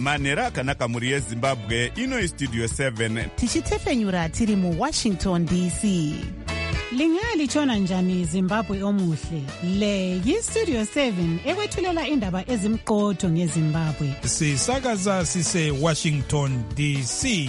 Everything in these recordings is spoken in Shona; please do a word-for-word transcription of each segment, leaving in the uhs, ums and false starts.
manhero akanaka mhuri yezimbabwe. Ino istudio seven tichitefenyura tiri muwashington D C. Lingalitshona njani Zimbabwe omuhle? Le yistudio seven ekwethulela indaba ezimqotho ngeZimbabwe. Sisakaza sise Washington D C.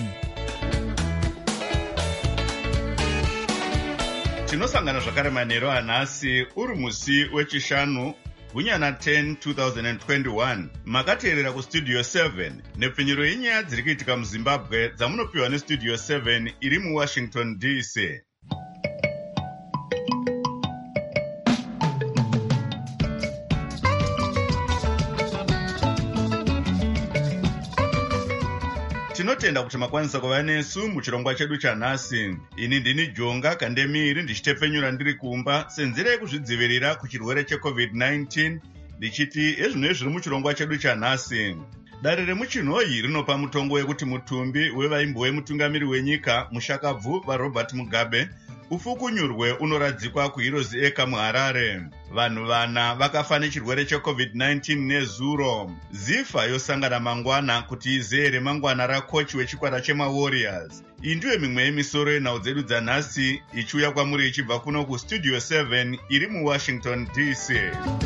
tinosangana zvakare manhero anhasi uri musi wechishanu gunyana ten twenty twenty-one. Makateerera kustudio seven nepfinyiro yenyaya dziri kuitika muzimbabwe dzamunopiwa nestudio seven iri muwashington D C. Tinotenda kuti makwanisa kuva nesu muchirongwa chedu chanhasi. Ini ndini Jonga Kandemiri ndichitefenyura ndiri kumba senzira yekuzvidzivirira kuchirwere checovid nineteen ndichiti ezvino zviri muchirongwa chedu chanhasi. Dare remuchinhoyi rinopa mutongo wekuti mutumbi wevaimbo wemutungamiri wenyika Mushakabvu vaRobert Mugabe ufukunyurwe unoradzikwa kuHeroes Acre muHarare. Vanhu vana vakafa nechirwere checovid nineteen nezuro. Zifa yosangana mangwana kuti izere mangwana rakochi wechikwata chemaWarriors. Iyi ndiyo mimwe yemisoro yenhau dzedu dzanhasi ichiuya kwamuri ichibva kuno kustudio seven iri muwashington D C.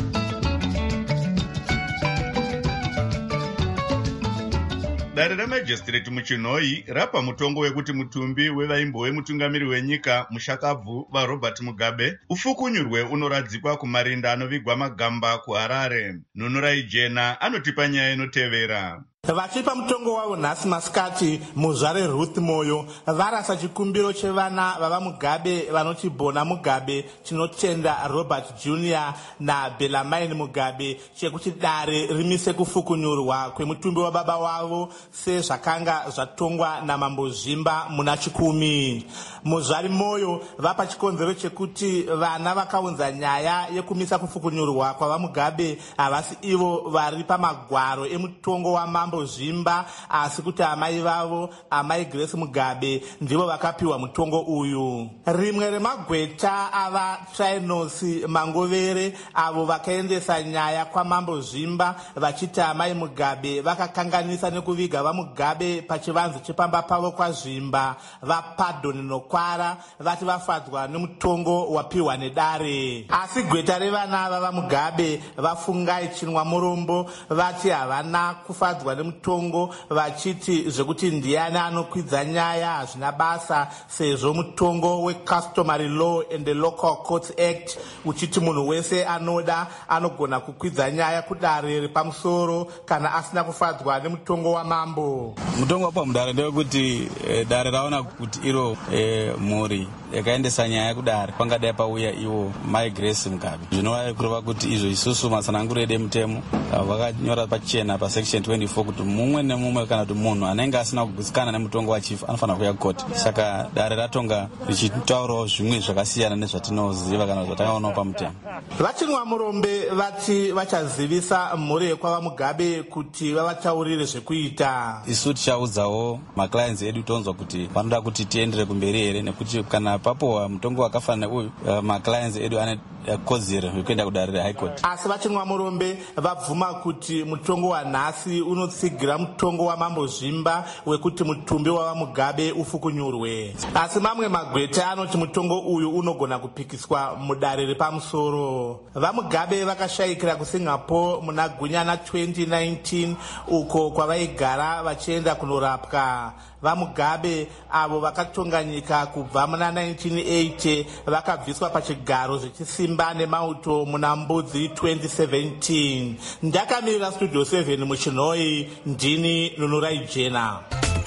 Dare remajistrate muchinhoyi rapa mutongo wekuti mutumbi wevaimbo wemutungamiri wenyika Mushakabvu vaRobert Mugabe ufukunyurwe unoradzikwa kumarinda anovigwa magamba kuHarare. Nunurai Jena anotipa nyaya inotevera. Vachipa mutongo wavo nhasi masikati muzvare Ruth Moyo varasa chikumbiro chevana vava Mugabe vanoti Bona Mugabe, Chinotenda Robert Junior na Bellarmine Mugabe chekuti dare rimise kufukunyurwa kwemutumbi wababa wavo sezvakanga zvatongwa naMambo Zvimba muna chikumi. Muzvari Moyo vapa chikonzero chekuti vana vakaunza nyaya yekumisa kufukunyurwa kwava Mugabe havasi ivo vari pamagwaro emutongo waMambo Zvimba asi kuti amai vavo amai Grace Mugabe ndivo vakapiwa mutongo uyu. Rimwe remagweta ava Trinos Mangovere avo vakaendesa nyaya kwaMambo Zvimba vachiti amai Mugabe vakakanganisa nekuviga vaMugabe pachivanze chepamba pavo kwaZvimba vaPardon noKwara vati vafadzwa nemutongo wapiwa nedare. Asi gweta revana vava Mugabe vafungai Chinwa Murombo vati havana kufadzwa nemutongo vachiti zvekuti ndiani anokwidza nyaya hazvina basa sezvo mutongo weCustomary Law and the Local Courts Act uchiti munhu wese anoda anogona kukwidza nyaya kudare repamusoro kana asina kufadzwa nemutongo wamambo. Mutongo wapa mudare ndewekuti e, dare raona kuti iro e, mhuri yakaendesa nyaya kudare pangadai pauya iwo mai Grace Mugabe. Zvinova kureva kuti izvo isusu matsananguro edemutemo vakanyora pachena pasection twenty-four kuti mumwe nemumwe kana kuti munhu anenge asina kugutsikana nemutongo wachief anofanira kuuya koti. Saka dare ratonga richitaurawo zvimwe zvakasiyana nezvatinoziva kana zvatakaonawo pamutemo. Vachinwa Murombe vati vachazivisa mhuri yekwava Mugabe kuti vavataurire zvekuita. Isu tichaudzawo maclients edu tonzwa kuti vanoda kuti tiendere kumberi here nekuti kana papowa mutongo wakafanana neuyu uh, maclients edu ane kodzero yekuenda kudare reHigh Court. Asi Vachinwa Murombe vabvuma kuti mutongo wanhasi unotsigira mutongo waMambo Zvimba wekuti mutumbi wava Mugabe ufukunyurwe. Asi mamwe magweta anoti mutongo uyu unogona kupikiswa mudare repamusoro. VaMugabe vakashayikira kuSingapore muna gunyana twenty nineteen uko kwavaigara vachienda kunorapwa. VaMugabe avo vakatonga nyika kubva muna nineteen eighty vakabviswa pachigaro zvechisimba nemauto muna Mbudzi twenty seventeen. Ndakamirira studio seven muchinhoyi ndini Nunurai Jena.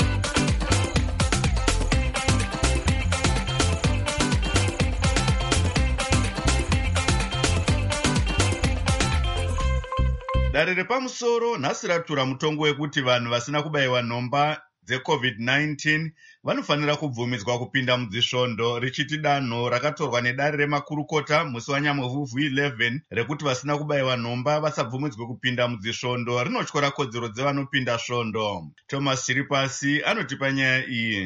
Dare repamusoro nhasi ratura mutongo wekuti vanhu vasina kubayiwa nhomba dzecovid nineteen vanofanira kubvumidzwa kupinda mudzisvondo richiti danho rakatorwa nedare remakurukota musi wanyamwevhuvhu eleven rekuti vasina kubayiwa nhomba vasabvumidzwe kupinda mudzisvondo rinotyora kodzero dzevanopinda svondo. Thomas Chiripasi anotipa nyaya iyi.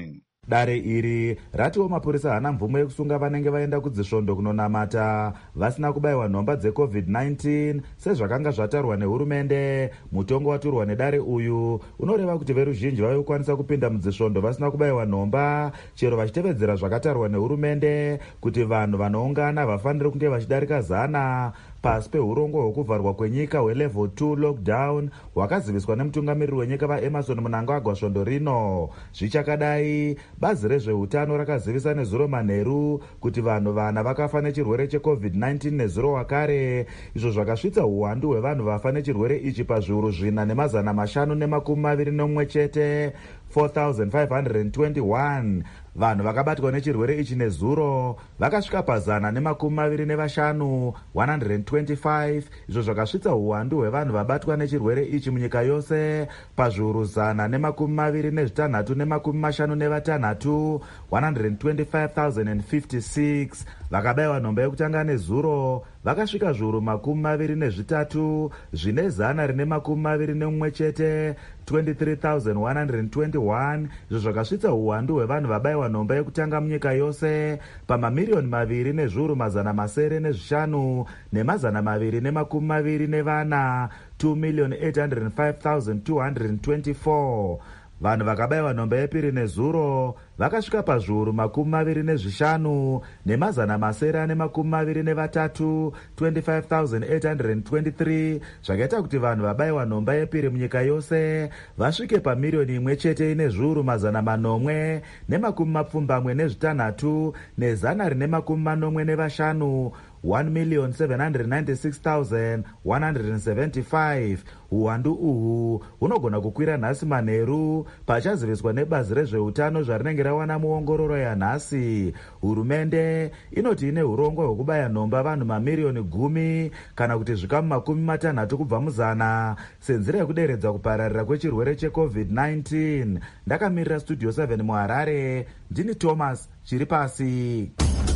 Dare iri ratiwo mapurisa hana mvumo yekusunga vanenge vaenda kudzisvondo kunonamata vasina kubayiwa nhomba dzecovid nineteen sezvakanga zvatarwa nehurumende. Mutongo waturwa nedare uyu unoreva kuti veruzhinji vave kukwanisa kupinda mudzisvondo vasina kubayiwa nhomba chero vachitevedzera zvakatarwa nehurumende kuti vanhu vanoungana vafaniri kunge vachidarika zana pasi peurongo hwekuvharwa kwenyika hwelevel two lockdown hwakaziviswa nemutungamiriri wenyika vaEmerson Mnangagwa svondo rino. Zvichakadai, bazi rezveutano rakazivisa nezuro manheru kuti vanhu vana vakafa nechirwere checovid nineteen nezuro wakare, izvo zvakasvitsa uwandu hwevanhu vafa nechirwere ichi pazviuru zvina nemazana mashanu nemakumi maviri nomwe chete, four thousand five hundred twenty-one. Vanhu vakabatwa nechirwere ichi nezuro vakasvika pazana nemakumi maviri nevashanu, one hundred twenty-five, izvo zvakasvitsa uwandu hwevanhu vabatwa nechirwere ichi munyika yose pazviuru zana nemakumi maviri nezvitanhatu nemakumi mashanu nevatanhatu, one hundred twenty-five thousand fifty-six. Vakabayiwa nhomba yekutanga nezuro vakasvika zviuru makumi maviri nezvitatu zvine zana rine makumi maviri nemumwe chete, twenty-three thousand one hundred twenty-one, izvo zvakasvitsa uwandu hwevanhu vabayiwa nhomba yekutanga munyika yose pamamiliyoni maviri nezviuru mazana masere nezvishanu nemazana maviri nemakumi maviri nevana, two million eight hundred five thousand two hundred twenty-four. Vanhu vakabayiwa nhomba yepiri nezuro vakasvika pazviuru makumi maviri nezvishanu nemazana masere ane makumi maviri nevatatu, twenty-five thousand eight hundred twenty-three, zvakaita kuti vanhu vabayiwa nhomba yepiri munyika yose vasvike pamiliyoni imwe chete ine zviuru mazana manomwe nemakumi mapfumbamwe nezvitanhatu nezana rine makumi manomwe nevashanu, one million seven hundred ninety-six thousand one hundred seventy-five. Uwandu uhu hunogona kukwira nhasi manheru pachaziviswa nebazi rezveutano zvarinenge rawana muongororo yanhasi. Hurumende inoti ine urongwa hwekubaya nhomba vanhu mamiriyoni gumi kana kuti zvikamu makumi matanhatu kubva muzana senzira yekuderedza kupararira kwechirwere checovid nineteen. Ndakamirira studio seven muHarare, ndini Thomas chiri pasi.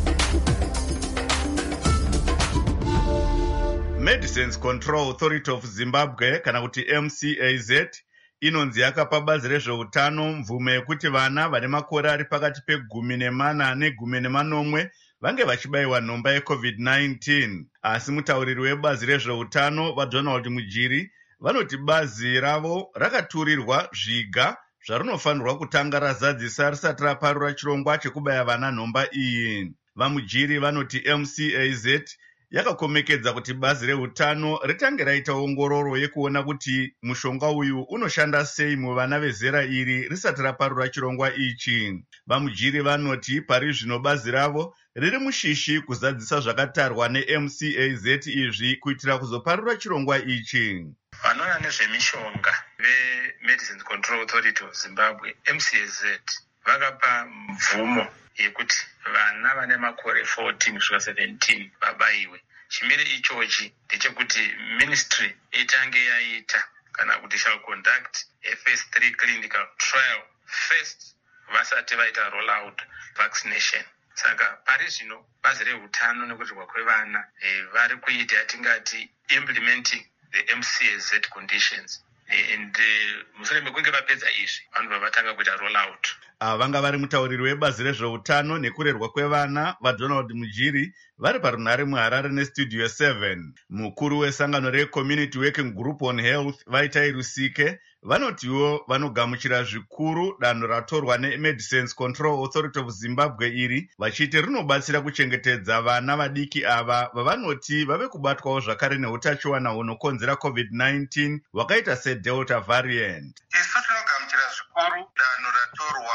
Medicines Control Authority of Zimbabwe kana kuti M C A Z inonzi yakapa bazi rezveutano mvumo yekuti vana vane makore ari pakati pegumi nemana negumi nemanomwe vange vachibayiwa nhomba yecovid nineteen. Asi mutauriri webazi rezveutano vaDonald Mujiri vanoti bazi ravo rakaturirwa zviga zvarunofanirwa kutanga razadzisa risati raparura chirongwa chekubaya vana nhomba iyi. VaMujiri vanoti M C A Z yakakomekedza kuti bazi reutano ritange raita ongororo yekuona kuti mushonga uyu unoshanda sei muvana vezera iri risati raparura chirongwa ichi. VaMujiri vanoti pari zvino bazi ravo riri mushishi kuzadzisa zvakatarwa neM C A Z izvi kuitira kuzoparura chirongwa ichi. Vanoona nezvemishonga veMedicines Control Authority of Zimbabwe M C A Z vakapa mvumo yekuti vana vane makore fourteen kusvika seventeen vabayiwe. Chimire ichochi ndechekuti ministry itange yaita kana kuti shall conduct a phase three clinical trial first vasati vaita roll out vaccination. Saka pari zvino bazi reutano nekutirwa kwevana e, vari kuita yatingati implementing the M C A Z conditions. And mushure mekunge vapedza izvi vanhu vavatanga kuita roll out. Vanga vari mutauriri webazi rezveutano nekurerwa kwevana vaDonald Mujiri vari parunhare muHarare nestudio seven. Mukuru wesangano reCommunity Working Group on Health Vaitai Rusike vanotiwo vanogamuchira zvikuru danho ratorwa neMedicines Control Authority of Zimbabwe iri vachiti rinobatsira kuchengetedza vana vadiki ava vavanoti vave kubatwawo zvakare neutachiwana hunokonzera covid nineteen hwakaita seDelta variant. Isu tinogamuchira zvikuru danho ratorwa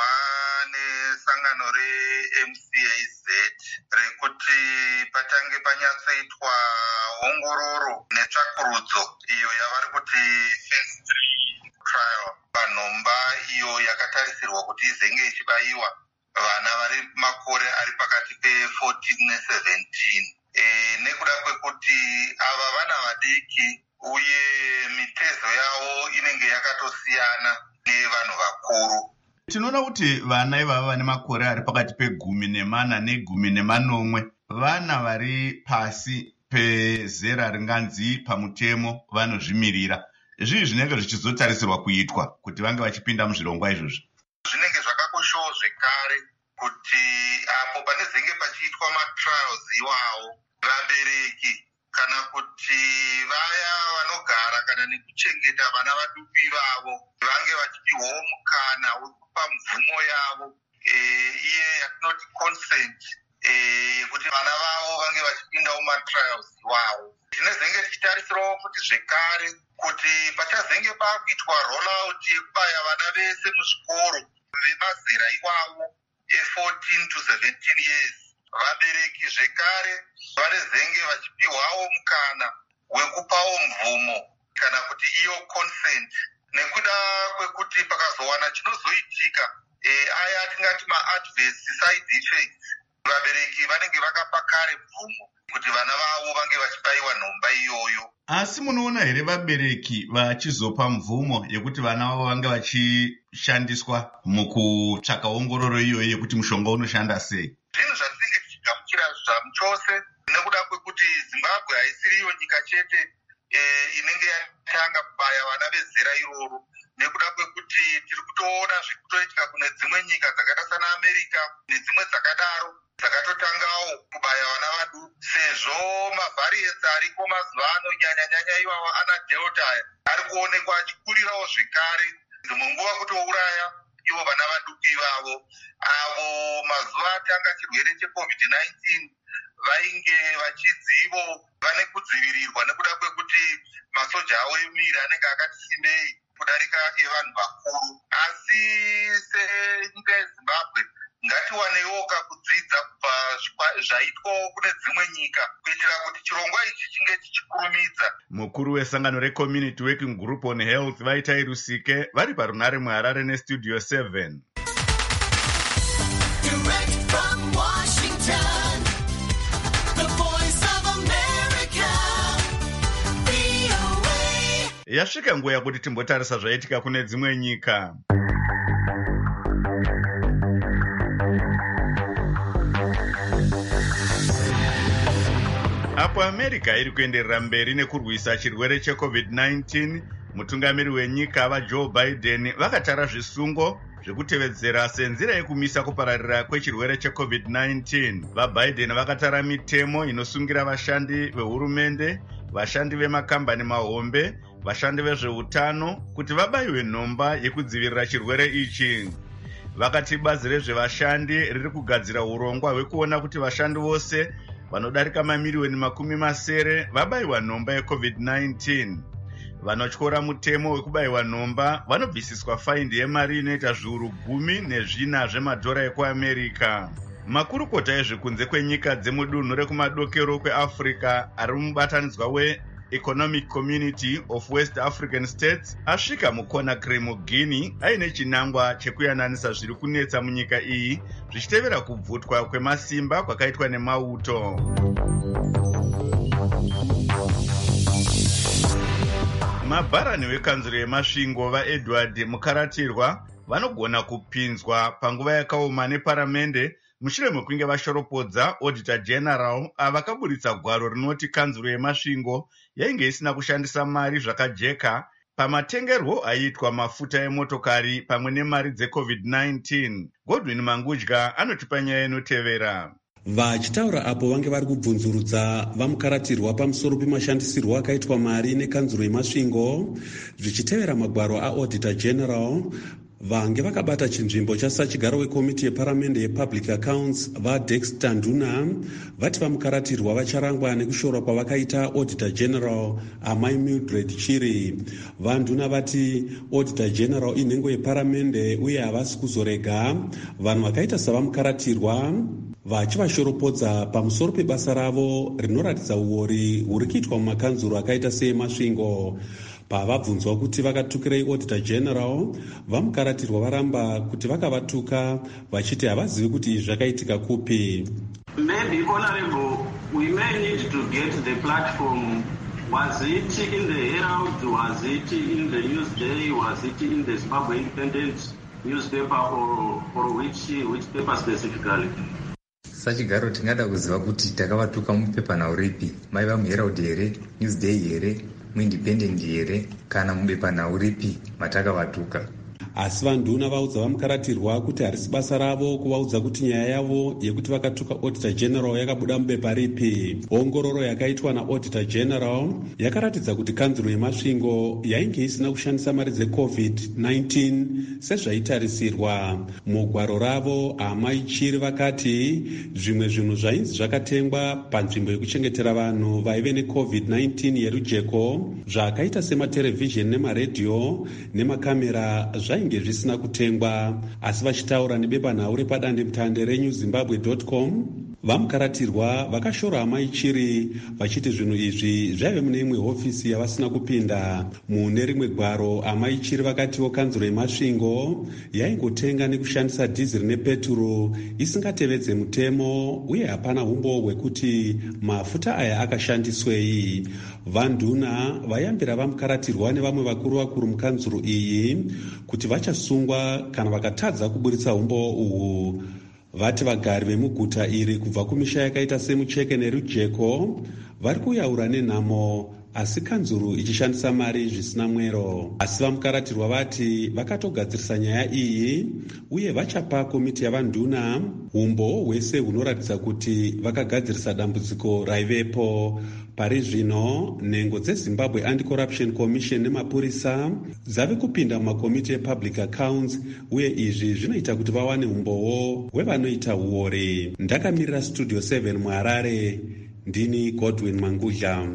nesangano reM C A Z rekuti patange panyatsoitwa ongororo netsvakurudzo iyo yavari kuti phase three trial panhomba iyo yakatarisirwa kuti izenge ichibayiwa vana vari makore ari pakati pe-fourteen ne-seventeen. E, nekuda kwekuti ava vana vadiki uye mitezo yavo inenge yakatosiyana nevanhu vakuru. Tinoona kuti vana ivava vane makore ari pakati pegumi nemana negumi nemanomwe vana vari pasi pezera ringanzi pamutemo vanozvimirira. Izvi zvinenge zvichizotarisirwa kuitwa kuti vange vachipinda muzvirongwa izvozvi. Zvinenge zvakakoshawo zvekare zvekare kuti apo panezenge pachiitwa matrials iwawo, vabereki kana kuti vaya vanogara kana nekuchengeta vana vaduku vavo vange vachipiwawo mukana wekupa mvumo yavo iye yatinoti consent yekuti vana vavo vange vachipindawo matrials iwawo. Tinezenge tichitarisirawo kuti zvekare kuti pachazenge pakuitwa rollout yekubaya vana vese muzvikoro vemazera iwawo e14 to seventeen years, vabereki zvekare vanezenge vachipiwawo mukana wekupawo mvumo kana kuti iyo consent, nekuda kwekuti pakazowana chinozoitika e, aya atingati ma-adverse side effects, vabereki vanenge vakapa kare mvumo kuti vana vavo vange vachibayiwa nhomba iyoyo. Asi munoona here vabereki vachizopa mvumo yekuti vana vavo vange vachishandiswa mukutsvaka ongororo iyoyo yekuti mushonga unoshanda sei? Zvinhu zvatinenge tichigamuchira zvamuchose nekuda kwekuti Zimbabwe haisiriyo nyika chete e, inenge yatanga kubaya vana vezera iroro, nekuda kwekuti tiri kutoona zviri kutoitika kune dzimwe nyika dzakaita sana America nedzimwe dzakadaro dzakatotangawo kubaya vana vadu, sezvo mavharietsi ariko mazuva ano nyanya-nyanya iwawo ana delta ari kuonekwa achikurirawo zvekare munguva kutouraya ivo vana vaduku ivavo, avo mazuva atanga chirwere checovid nineteen vainge vachidzivo vane kudzivirirwa nekuda kwekuti masoja avo emiri anenge akati simbei kudarika evanhu vakuru. Asi senyika yeZimbabwe ngatiwanewo kakudzidza kubva zvaitwawo kune dzimwe nyika kuitira kuti chirongwa ichi chinge chichikurumidza. Mukuru wesangano reCommunity Working Group on Health Vaitai Rusike vari parunare muHarare neStudio seven. Direct from Washington, the voice of America, V O A. Yasvika nguva yakuti timbotarisa zvaitika kune dzimwe nyika. Apo America iri kuenderera mberi nekurwisa chirwere checovid nineteen, mutungamiri wenyika vaJoe Biden vakatara zvisungo zvekutevedzera senzira yekumisa kupararira kwechirwere checovid nineteen. VaBiden vakatara mitemo inosungira vashandi vehurumende, vashandi vemakambani mahombe, vashandi vezveutano kuti vabayiwe nhomba yekudzivirira chirwere ichi. Vakati bazi rezvevashandi riri kugadzira urongwa hwekuona kuti vashandi vose vanodarika mamiriyoni makumi masere vabayiwa nhomba yecovid nineteen. Vanotyora mutemo wekubayiwa nhomba vanobvisiswa faindi yemari inoita zviuru gumi nezvina zvemadhora ekuAmerica. Makurukota ezvekunze kwenyika dzemudunhu rekumadokero kweAfrica ari mubatanidzwa we-Economic Community of West African States asvika muConakry muGuinea aine chinangwa chekuyananisa zviri kunetsa munyika iyi zvichitevera kubvutwa kwemasimba kwakaitwa nemauto. Mabharani wekanzuro yemasvingo vaEdward Mukaratirwa vanogona kupinzwa panguva yakaoma neparamende mushure mekunge vashoropodza Auditor General avakaburitsa gwaro rinoti kanzuro yemasvingo yainge isina kushandisa mari zvakajeka pamatengerwo aiitwa mafuta emotokari pamwe nemari dzecovid nineteen. Godwin Mangudya anotipa nyaya inotevera. Vachitaura apo vange vari kubvunzurudza vamukaratirwa pamusoro pemashandisirwo akaitwa mari nekanzuro yemasvingo zvichitevera magwaro aAuditor General, vange vakabata chinzvimbo chasachigaro wekomiti yeparamende yepublic accounts vaDexter Nduna vati vamukaratirwa vacharangwa nekushorwa kwavakaita Auditor General amai Mildred Chiri. VaNduna vati Auditor General inhengo yeparamende uye havasi kuzorega vanhu vakaita savamukaratirwa vachivashoropodza pamusoro pebasa ravo rinoratidza uori huri kuitwa mumakanzuro akaita seemasvingo. Pavabvunzwa kuti vakatukirei Auditor General, vamukaratirwa varamba kuti vakavatuka vachiti havazivi kuti izvi zvakaitika kupi. Maybe, Honorable, we may need to get the platform. Was it in the Herald? Was it in the Newsday? Was it in the Zimbabwe Independent newspaper, or, or which, which paper specifically? Sachigaro tingada kuziva kuti takavatuka mupepanhau ripi, maiva muHerald here, Newsday here, muIndependent here, kana mubepanhau ripi matakavatuka. asi vanduna vaudza vamukaratirwa kuti harisi basa ravo kuvaudza kuti nyaya yavo yekuti vakatuka auditor general yakabuda mubepa ripi. Ongororo yakaitwa naauditor general yakaratidza kuti kanzuro yemasvingo yainge isina kushandisa mari dzecovid nineteen sezvaitarisirwa. Mugwaro ravo amai Chiri vakati zvimwe zvinhu zvainzi zvakatengwa panzvimbo yekuchengetera vanhu vaive necovid nineteen yerujeko zvakaita sematerevhizheni nemaredhiyo nemakamera zvainge zvisina kutengwa. Asi vachitaura nebepanhau repadandemutande renew zimbabwe dot com, vamukaratirwa vakashora amai Chiri vachiti zvinhu izvi zvaive mune imwe hofisi yavasina kupinda. Mune rimwe gwaro amai Chiri vakatiwo kanzuro yemasvingo yaingotenga nekushandisa dhiziri nepeturo isingatevedze mutemo uye hapana umbo hwekuti mafuta aya akashandiswei. Vanduna vayambira vamukaratirwa nevamwe vakuru vakuru mukanzuro iyi kuti vachasungwa kana vakatadza kuburitsa umbo uhu. Vati vagari vemuguta iri kubva kumisha yakaita semucheke nerujeko vari kuyaura nenhamo, asi kanzuro ichishandisa mari zvisina mwero. Asi vamukaratirwa vati vakatogadzirisa nyaya iyi uye vachapa komiti yavanduna umbo hwese hunoratidza kuti vakagadzirisa dambudziko raivepo. Pari zvino nhengo dzezimbabwe anti-corruption commission nemapurisa dzave kupinda mumakomiti epublic accounts uye izvi zvinoita kuti vawane umbowo hwevanoita uore. Ndakamirira studio seven muharare, ndini Godwin Mangudla.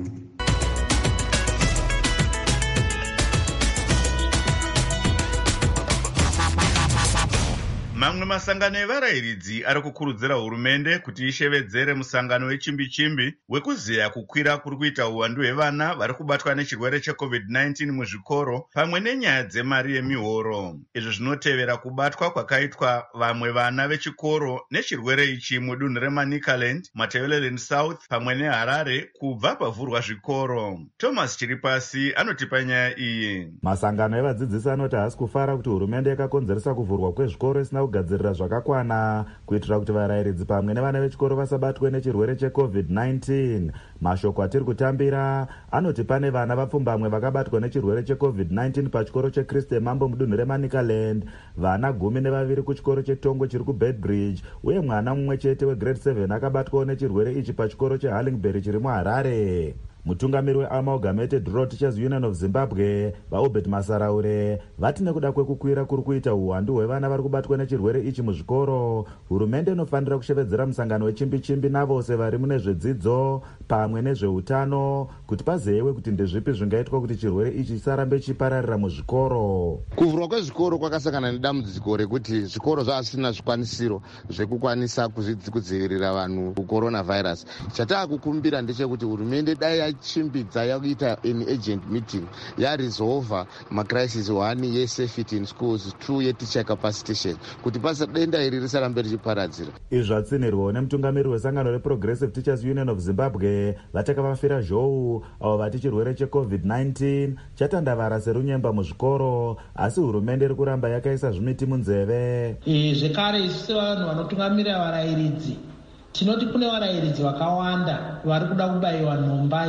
Mamwe masangano evarayiridzi ari kukurudzira hurumende kuti ishevedzere musangano wechimbi-chimbi wekuziya kukwira kuri kuita uwandu hwevana vari kubatwa nechirwere checovid nineteen muzvikoro pamwe nenyaya dzemari yemihoro. Izvi zvinotevera kubatwa kwakaitwa vamwe vana vechikoro nechirwere ichi mudunhu reManicaland, Matabeleland South pamwe neHarare kubva pavhurwa zvikoro. Thomas Chiripasi anotipa nyaya iyi. Masangano evadzidzisi anoti haasi kufara kuti hurumende yakakonzeresa kuvhurwa kwezvikoro isina kugadzirira zvakakwana kuitira kuti varayiridzi pamwe nevana vechikoro vasabatwe nechirwere checovid nineteen. Mashoko atiri kutambira anoti pane vana vapfumbamwe vakabatwa nechirwere checovid nineteen pachikoro chekriste mambo mudunhu reManicaland, vana gumi nevaviri kuchikoro chetongo chiri kuBedbridge uye mwana mumwe chete wegrade seven akabatwawo nechirwere ichi pachikoro cheHarlingbury chiri muHarare. Mutungamiri weAmalgamated Rural Teachers Union of Zimbabwe vaObert Masaraure vati nekuda kwekukwira kuri kuita uwandu hwevana vari kubatwa nechirwere ichi muzvikoro, hurumende inofanira kushevedzera musangano wechimbi-chimbi navose vari mune zvedzidzo pamwe nezveutano kuti pazeyiwe kuti ndezvipi zvingaitwa kuti chirwere ichi chisarambe chipararira muzvikoro. Kuvhurwa kwezvikoro kwakasangana nedambudziko rekuti zvikoro zvasina zvikwanisiro zvekukwanisa kudzivirira vanhu kucoronavirus. Chataakukumbira ndechekuti hurumende dai yachimbidza yakuita an agent meeting yaresolva macrisis one yesafety in schools, two yeteacher capacitation kuti pasa denda iri risarambe richiparadzira. Izvi zvatsinirwawo nemutungamiri wesangano reProgressive Teachers Union of Zimbabwe vatakavafira zhou avo vati chirwere checovid nineteen chatandavara serunyemba muzvikoro asi hurumende iri kuramba yakaisa zvimiti munzeve. Zvekare isu sevanhu vanotungamira varayiridzi tinoti kune varayiridzi vakawanda vari kuda kubayiwa nhomba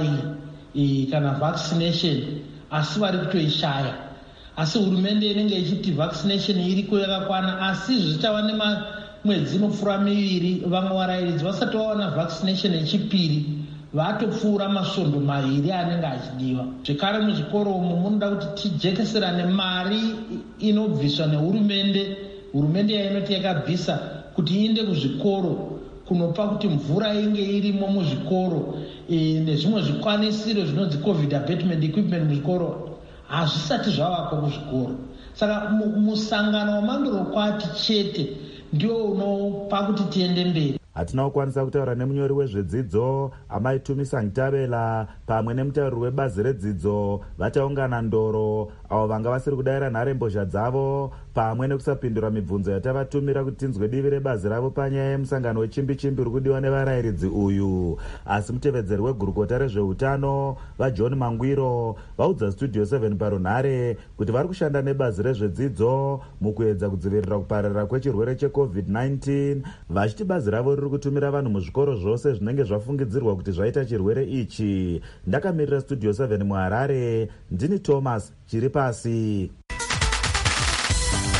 iyi kana vaccination asi vari kutoishaya. Asi hurumende inenge ichiti vaccination iriko yakakwana asi zvichava nemwedzi inopfuura miviri vamwe varayiridzi vasati vawana vaccination yechipiri vatopfuura masvondo maviri anenge achidiwa. Zvekare muzvikoro umu munoda kuti tijekeserane mari inobviswa nehurumende, hurumende yainoti yakabvisa kuti iinde kuzvikoro kunopa kuti mvura inge irimo muzvikoro e, nezvimwe zvikwanisiro zvinonzi covid abatement equipment muzvikoro hazvisati zvavakwa kuzvikoro. Saka musangano wamandorokwati chete ndio unopa kuti tiende mberi. Hatina kukwanisa kutaura nemunyori wezvedzidzo amai Tumi Sangtabela pamwe nemutauriri webazi redzidzo vataungana ndoro avo vanga vasiri kudayira nharembozha dzavo pamwe nekusapindura mibvunzo yatavatumira kuti tinzwe divi rebazi ravo panyaya yemusangano wechimbi-chimbi uri kudiwa nevarayiridzi uyu. Asi mutevedzeri wegurukota rezveutano vaJohn Mangwiro vaudza Studio seven parunhare kuti vari kushanda nebazi rezvedzidzo mukuedza kudzivirira kupararira kwechirwere checovid nineteen vachiti bazi ravo riri kutumira vanhu muzvikoro zvose zvinenge zvafungidzirwa kuti zvaita chirwere ichi. Ndakamirira Studio seven muHarare, ndini Thomas Chiripasi.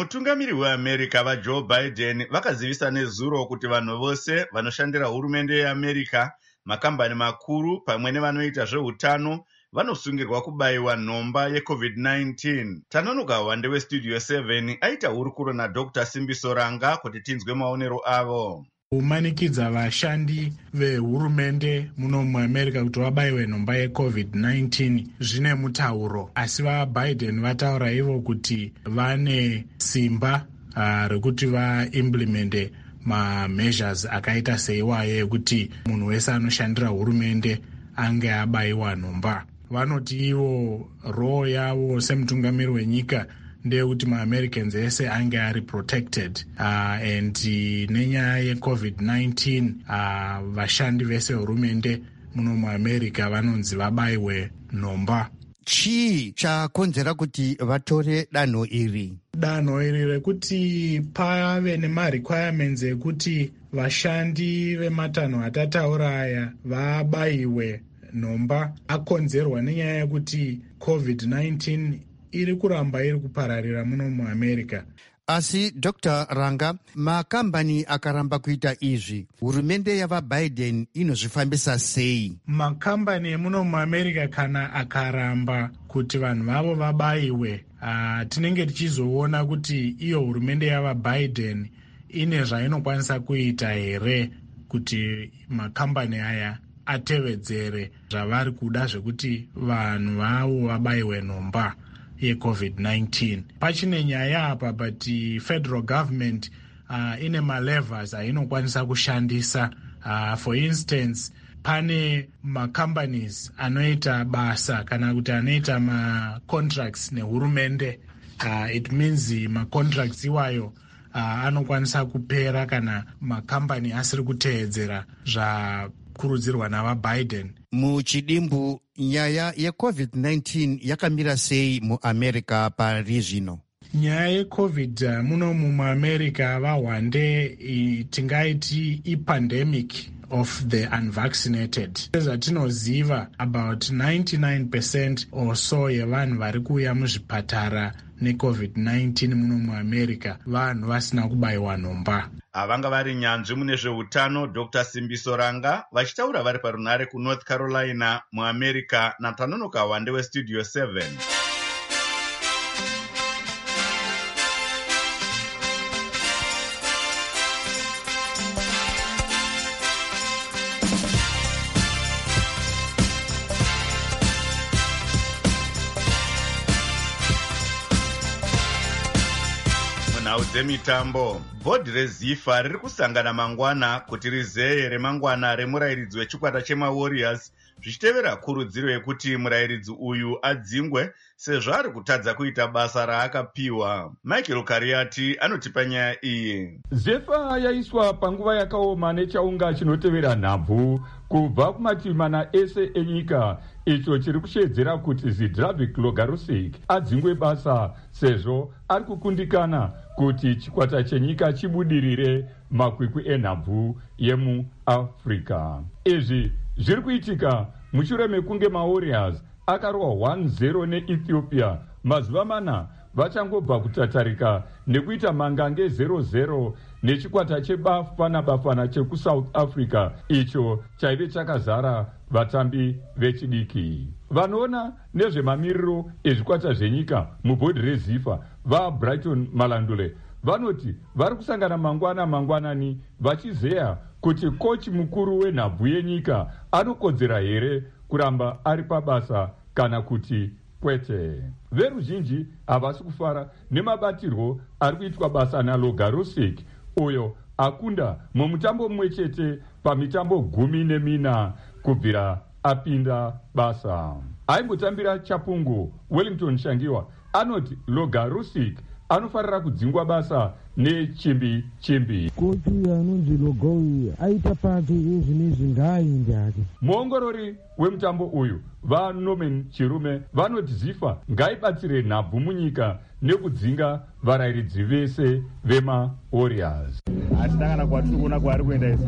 mutungamiri weamerica vajoe biden vakazivisa nezuro kuti vanhu vose vanoshandira hurumende yeamerica, makambani makuru pamwe nevanoita zveutano vanosungirwa kubayiwa nhomba yecovid nineteen. Tanonoka wande westudio seven aita hurukuro nadr Simbiso Ranga kuti tinzwe maonero avo. Kumanikidza vashandi vehurumende muno muamerica kuti vabayiwe nhomba yecovid nineteen zvine mutauro, asi vaBiden vataura ivo kuti vane simba uh, rekuti vaimplemente mameasures akaita seiwayo ekuti munhu wese anoshandira hurumende ange abayiwa nhomba. Vanoti ivo role yavo semutungamiri wenyika ndeyekuti maAmericans ese ange ari protected uh, and uh, nenyaya yecovid nineteen uh, vashandi vese hurumende muno muamerica vanonzi vabayiwe nhomba. Chii chakonzera kuti vatore danho iri? Danho iri rekuti pave nemarequirements ekuti vashandi vematanho atataura aya vabayiwe nhomba akonzerwa nenyaya yekuti covid nineteen iri kuramba iri kupararira muno muamerica. Asi Doctor Ranga, makambani akaramba kuita izvi, hurumende yavaBiden inozvifambisa sei? Makambani emuno muamerica kana akaramba kuti vanhu vavo vabayiwe, uh, tinenge tichizoona kuti iyo hurumende yavaBiden ine zvainokwanisa kuita here kuti makambani aya atevedzere zvavari kuda zvekuti vanhu vavo vabayiwe nhomba yecovid nineteen. Pachine nyaya apa, but federal government uh, ine malevers ainokwanisa kushandisa. Uh, for instance, pane macompanies anoita basa kana kuti anoita macontracts nehurumende. Uh, it means macontracts iwayo uh, anokwanisa kupera kana makambani asiri kuteedzera zvakurudzirwa navaBiden. Muchidimbu, nyaya yecovid nineteen yakamira sei muamerica pari zvino? Nyaya yecovid uh, muno muamerica vahwande tingaiti ipandemic of the unvaccinated. Zvatinoziva, about ninety-nine percent or so yevanhu vari kuuya muzvipatara necovid nineteen muno muamerica vanhu vasina kubayiwa nhomba. Avanga vari nyanzvi mune zveutano Dr Simbiso Ranga vachitaura vari parunare kuNorth Carolina muamerica naTanonoka wande westudio seven. Munhau dzemitambo, bhodhi rezifa riri kusangana mangwana kuti rizeye remangwana remurayiridzi wechikwata chemaWarriors zvichitevera kurudziro yekuti murayiridzi uyu adzingwe sezvo ari kutadza kuita basa raakapiwa. Michael Kariati anotipa nyaya iyi. Zefa yaiswa panguva yakaoma nechaunga chinotevera nhabvu kubva kumativi mana ese enyika, icho chiri kushedzera kuti Zidravik Logarusik adzingwe basa sezvo ari kukundikana kuti chikwata chenyika chibudirire makwikwi enhabvu yemuAfrica. Izvi zviri kuitika mushure mekunge maWarriors akarwa one zero neEthiopia mazuva mana vachangobva kutatarika nekuita mangange zero zero nechikwata chebafana bafana chekuSouth Africa, icho chaive chakazara vatambi vechidiki. Vanoona nezvemamiriro ezvikwata zvenyika mubhodhi rezifa vaBrighton Malandule vanoti vari kusangana mangwana mangwanani vachizeya kuti kochi mukuru wenhabvu yenyika anokodzera here kuramba ari pabasa kana kuti kwete. Veruzhinji havasi kufara nemabatirwo ari kuitwa basa naLogarusik, uyo akunda mumutambo mumwe chete pamitambo gumi nemina kubvira apinda basa. Aimbotambira Chapungu, Wellington Shangiwa anoti Logarusik anofarira kudzingwa basa nechimbi chimbi. Kochi anonzi Logowi aita pake ezvinezvi ngaaende hake. Muongorori wemutambo uyu vaNorman Chirume vanoti zifa ngaibatsire nhabvu munyika nekudzinga varayiridzi vese vemaWarriors. Hatidakana kwatiri kuona kwaari kuenda isi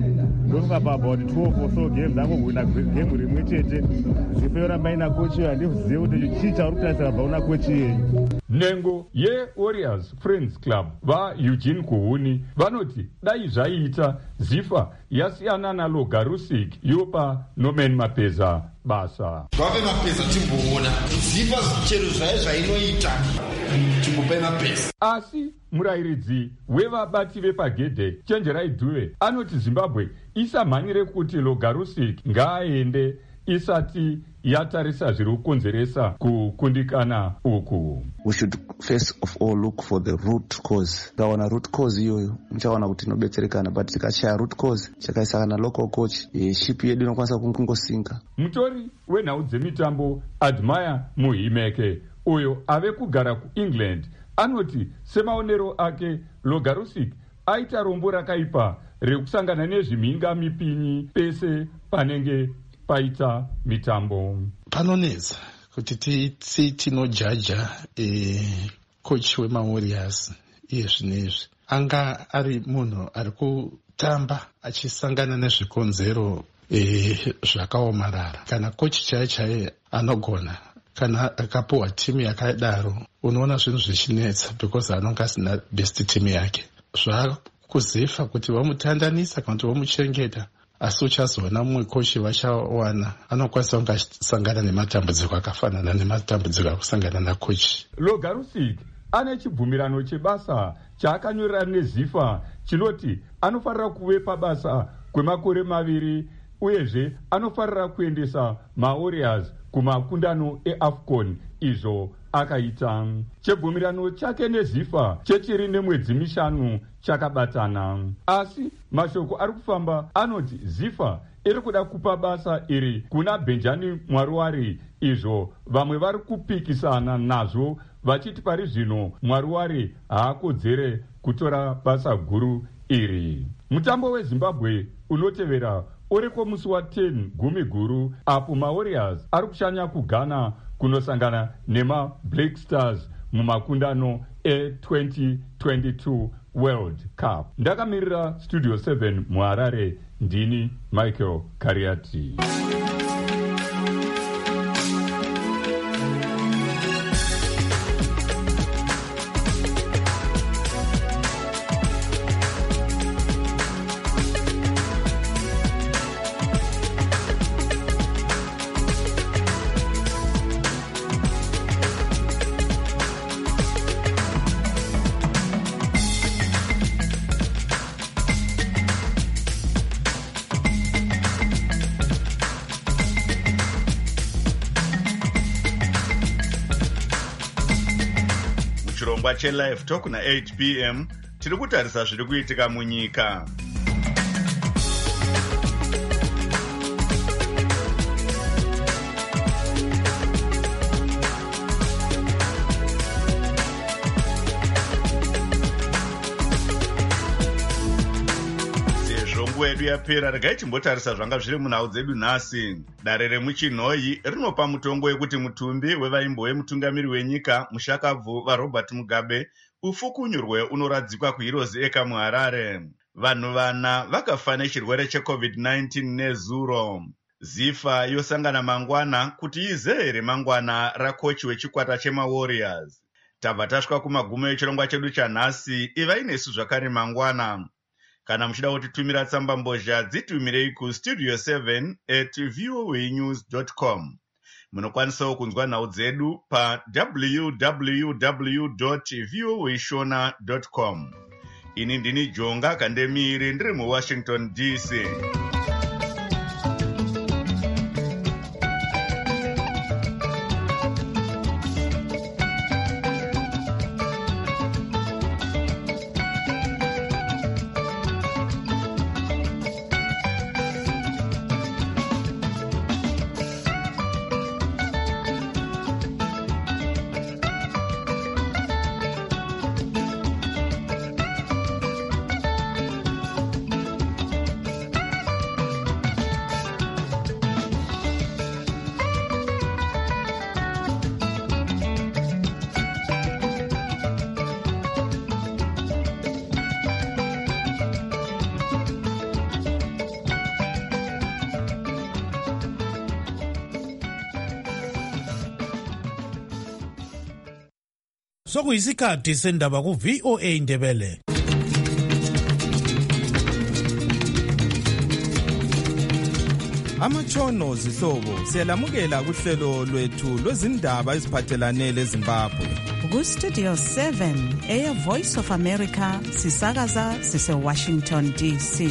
ndosvika pa about twelve or so games angohwina game rimwe chete. Zifa yoramba ina kochi handizive kuti chii chauri kutarisira bva una kochi yenyu. Nhengo yeWarriors Friends Club vaEugene Kuhuni vanoti dai zvaiita Zifa yasiyana naLogarusik yopa Norman Mapeza basa. Vape Mapeza timboona Zifa chero zvai zvainoita timbope Mapeza. Asi murayiridzi wevabati vepagedhe Chenjerai Dube anoti Zimbabwe isamhanyire kuti Logarusik ngaaende isati yatarisa zviri kukonzeresa kukundikana uku. We should first of all look for the root cause. Tikaona root cause iyoyo muchaona kuti inobetserekana, but tikashaya root cause chakaisana local coach ship yedu inokwanisa kungosinka. Mutori wenhau dzemitambo Admire Muhimeke uyo ave kugara kuEngland anoti semaonero ake Logarusik aita rombo rakaipa rekusangana nezvimhinga mipinyi pese panenge paita mitambo. Panonetsa kuti tinojaja coach wemaWarriors iye zvinezvi anga ari munhu ari kutamba achisangana nezvikonzero zvakaomarara. Kana coach chaiye chaiye anogona kana akapuwa timu yakadaro unoona zvinhu zvichinetsa because anonga asina best team yake. Zvakuzifa kuti vamutandanisa kana kuti vamuchengeta, asi uchazoona mumwe kochi vachawana anokwanisa kungasangana nematambudziko akafanana nematambudziko akusangana nakochi. Logarusik ane chibvumirano chebasa chaakanyorera neZifa chinoti anofarira kuve pabasa kwemakore maviri uyezve anofarira kuendesa maWarriors kumakundano eAFCON izvo akaita. Chibvumirano chake neZifa chechiri nemwedzi mishanu chakabatana, asi mashoko ari kufamba anoti Zifa iri kuda kupa basa iri kuna Benjani Mwaruware, izvo vamwe vari kupikisana nazvo vachiti pari zvino Mwaruware haakodzere kutora basa guru iri. Mutambo weZimbabwe unotevera uri kumusi wa ten gumi guru apo maWarriors ari kushanya kuGhana kunosangana nema Black Stars mumakundano e-twenty twenty-two World Cup. Ndakamirira Studio seven muHarare, ndini Michael Kariati. chirongwa chelive talk na eight p m tiri kutarisa zviri kuitika munyika. Nguva yedu yapera, regai timbotarisa zvanga zviri munhau dzedu nhasi. Dare remuchinhoyi rinopa mutongo wekuti mutumbi wevaimbo wemutungamiri wenyika mushakabvu vaRobert Mugabe ufukunyurwe unoradzikwa kuHeroes Acre muHarare. Vanhu vana vakafa nechirwere checovid nineteen nezuro. Zifa yosangana mangwana kuti izere mangwana rakochi wechikwata chemaWarriors. Tabva tasvika kumagumo echirongwa chedu chanhasi. Ivai nesu zvakare mangwana. Kana muchida kutitumira tsamba mbozha dzitumirei kustudio seven at voanews dot com. Munokwanisawo kunzwa nhau dzedu pa w w w dot voashona dot com. Ini ndini Jonga Kandemiri, ndiri muWashington D C. Sokuyisikhathi sendaba ku V O A Indebele. Amatshono zihlobo siyalamukela kuhlelo lwethu lwezindaba eziphathelane leZimbabwe. Ku Studio seven eya Voice of America sisakaza sise Washington D C.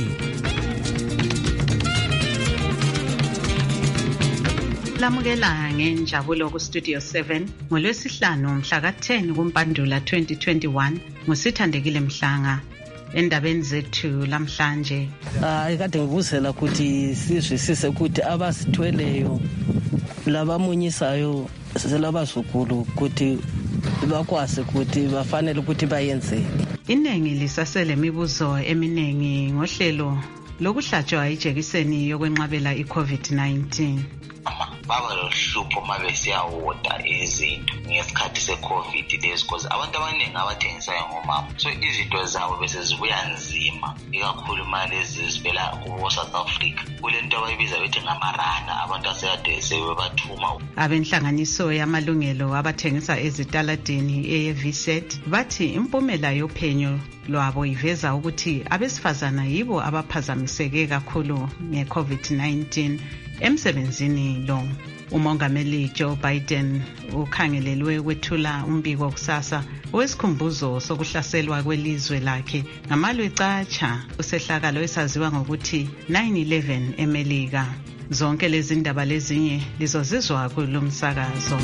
Lamukela ngenjabulo ku Studio seven ngolwesihlanu mhla ka ten kuMpandula twenty twenty-one ngosithandekile Mhlanga. Endabeni zethu lamhlanje hayi kade ngivuzela ukuthi sizwisise ukuthi abasithweleyo labamunyisayo selabazukulu ukuthi bakwazi ukuthi bafanele ukuthi bayenze. Iningi lisasele mibuzo eminengi ngohlelo lokuhlatshwa ijekiseni yokwenqabela iCovid nineteen. Baba lohlupho mabe siyawoda izinto ngesikhathi seCovid lezi because abantu abaningi abathengisayo ngomama so izinto zabo bese zibuya nzima ikakhulu mali ezivela ku South Africa kulento abayibiza bethi ngamarana abantu aseyade sebebathuma. Abenhlanganiso yamalungelo abathengisa ezitaladini eV S E T bathi impumela yophenyo lwabo iveza ukuthi abesifazana yibo abaphazamiseke kakhulu ngeCovid nineteen emsebenzini lo. Umongameli Joe Biden ukhangelelwe kwethula umbiko kusasa wesikhumbuzo sokuhlaselwa kwelizwe lakhe ngamalwe catsha usehlakalo esaziwa ngokuthi nine eleven eMelika. Zonke lezi ndaba lezinye lizozizwa kulomsakazo.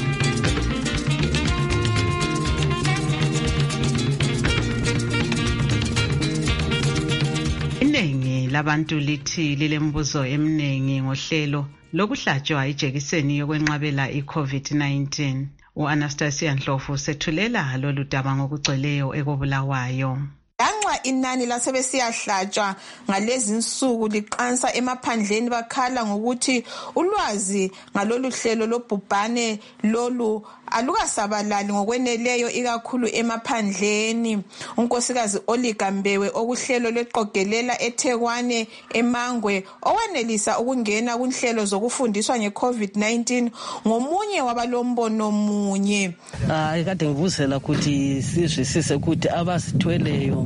Iningi labantu lithi lilembuzo eminengi ngohlelo lokuhlatshwa ijekiseni yokwenqabela iCovid nineteen. U-Anastasia Ndlovu sethulela lolu daba ngokugcweleyo ekobulawayo. Lanxa inani lasebesiyahlatshwa ngalezi insuku liqansa emaphandleni bakhala ngokuthi ulwazi ngalolu hlelo lobhubhane lolu alukasabalali ngokweneleyo ikakhulu emaphandleni. Unkosikazi Olika Mbewe okuhlelo leqogelela eThekwani eMangwe owanelisa ukungena kunhlelo zokufundiswa ngeCovid nineteen ngomunye wabalombono munye. Hayi kade ngivuzela ukuthi sizwisise ukuthi abasithweleyo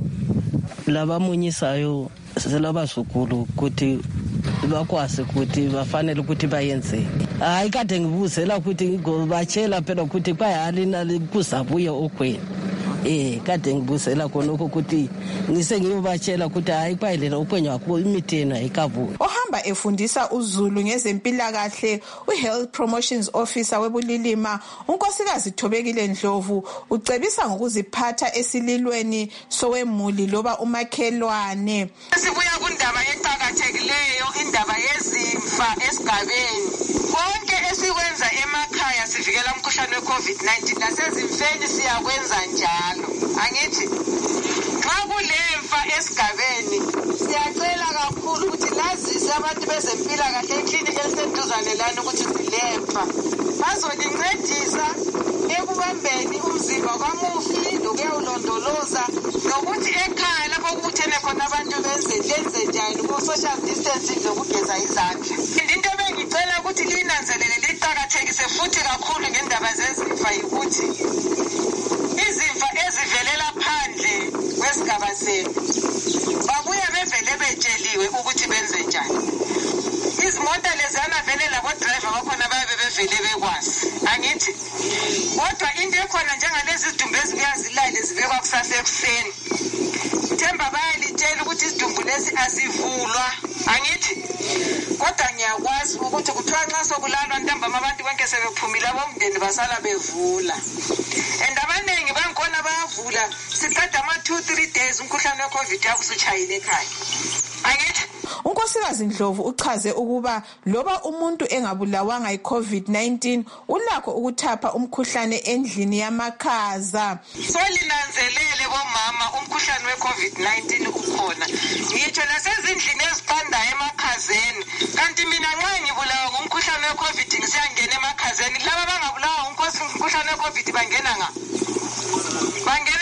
labamunyisayo selabazukulu ukuthi bakwazi ukuthi bafanele ukuthi bayenze. Hayi kade ngivuzela ukuthi batshela phela ukuthi kwayalina kuzabuye okhweni. Eh kade ngivuzela khona ukuthi ngise ngiyobatshela ukuthi hayi kwayilela ukhwenya wakho imitena ikavuka. Ohamba efundisa uZulu ngezempilakahle uHealth Promotions Officer webulilima unkosikazi Thobekile Ndlovu ucebisa ngokuziphatha esililweni sowemuli loba umakhelwane. Sibuya kundaba eqhakathekileyo indaba yezimfa esigabeni. Konke esikwenza emakhaya sivikela umkhuhlane weCovid nineteen nasezimfeni siyakwenza njalo. Angithi xa kulemfa esigabeni siyacela kakhulu ukuthi lazise abantu bezempilakahle eklinikhi eliseduzane lana ukuthi silemfa. Bazonincedisa ekubambeni umzimba kamufi lokuyawulondoloza nokuthi ekhaya lapho kubuthene khona abantu benze lenze njani ku-social distancing lokugeza izandla. Into ebengicela ukuthi linanzelele liqakathekise futhi kakhulu ngendaba zezimfa yikuthi izimfa ezivelela phandle kwesigaba senu babuya bevele betsheliwe ukuthi benze njani. Izimota lezana vele labodriver bakhona bayabe bevele bekwazi. Angithi kodwa into ekhona njengalezi zidumbu ezibuya zilale zibekwa kusasa ekuseni Themba bayalitshela ukuthi isidumbu lesi asivulwa. Angithi kodwa ngiyakwazi ukuthi kuthiwa nxa sokulalwa ntambama abantu bonke sebephumile abomndeni basala bevula and abaningi bangikhona bayavula siqeda ama two three days umkhuhlane weCovid yakusutshayile ekhaya. Angithi unkosikazi Ndlovu uchaze ukuba loba umuntu engabulawanga iCovid nineteen ulakho ukuthapha umkhuhlane endlini yamakhaza. So linanzelele bomama umkhuhlane weCovid nineteen ukhona. Ngitsho nasezindlini eziqanda emakhazeni. Kanti mina nxa ngibulawa ngumkhuhlane weCovid ngisiyangena emakhazeni laba bangabulawa umkhuhlane weCovid bangena nga. Bangena emakhazeni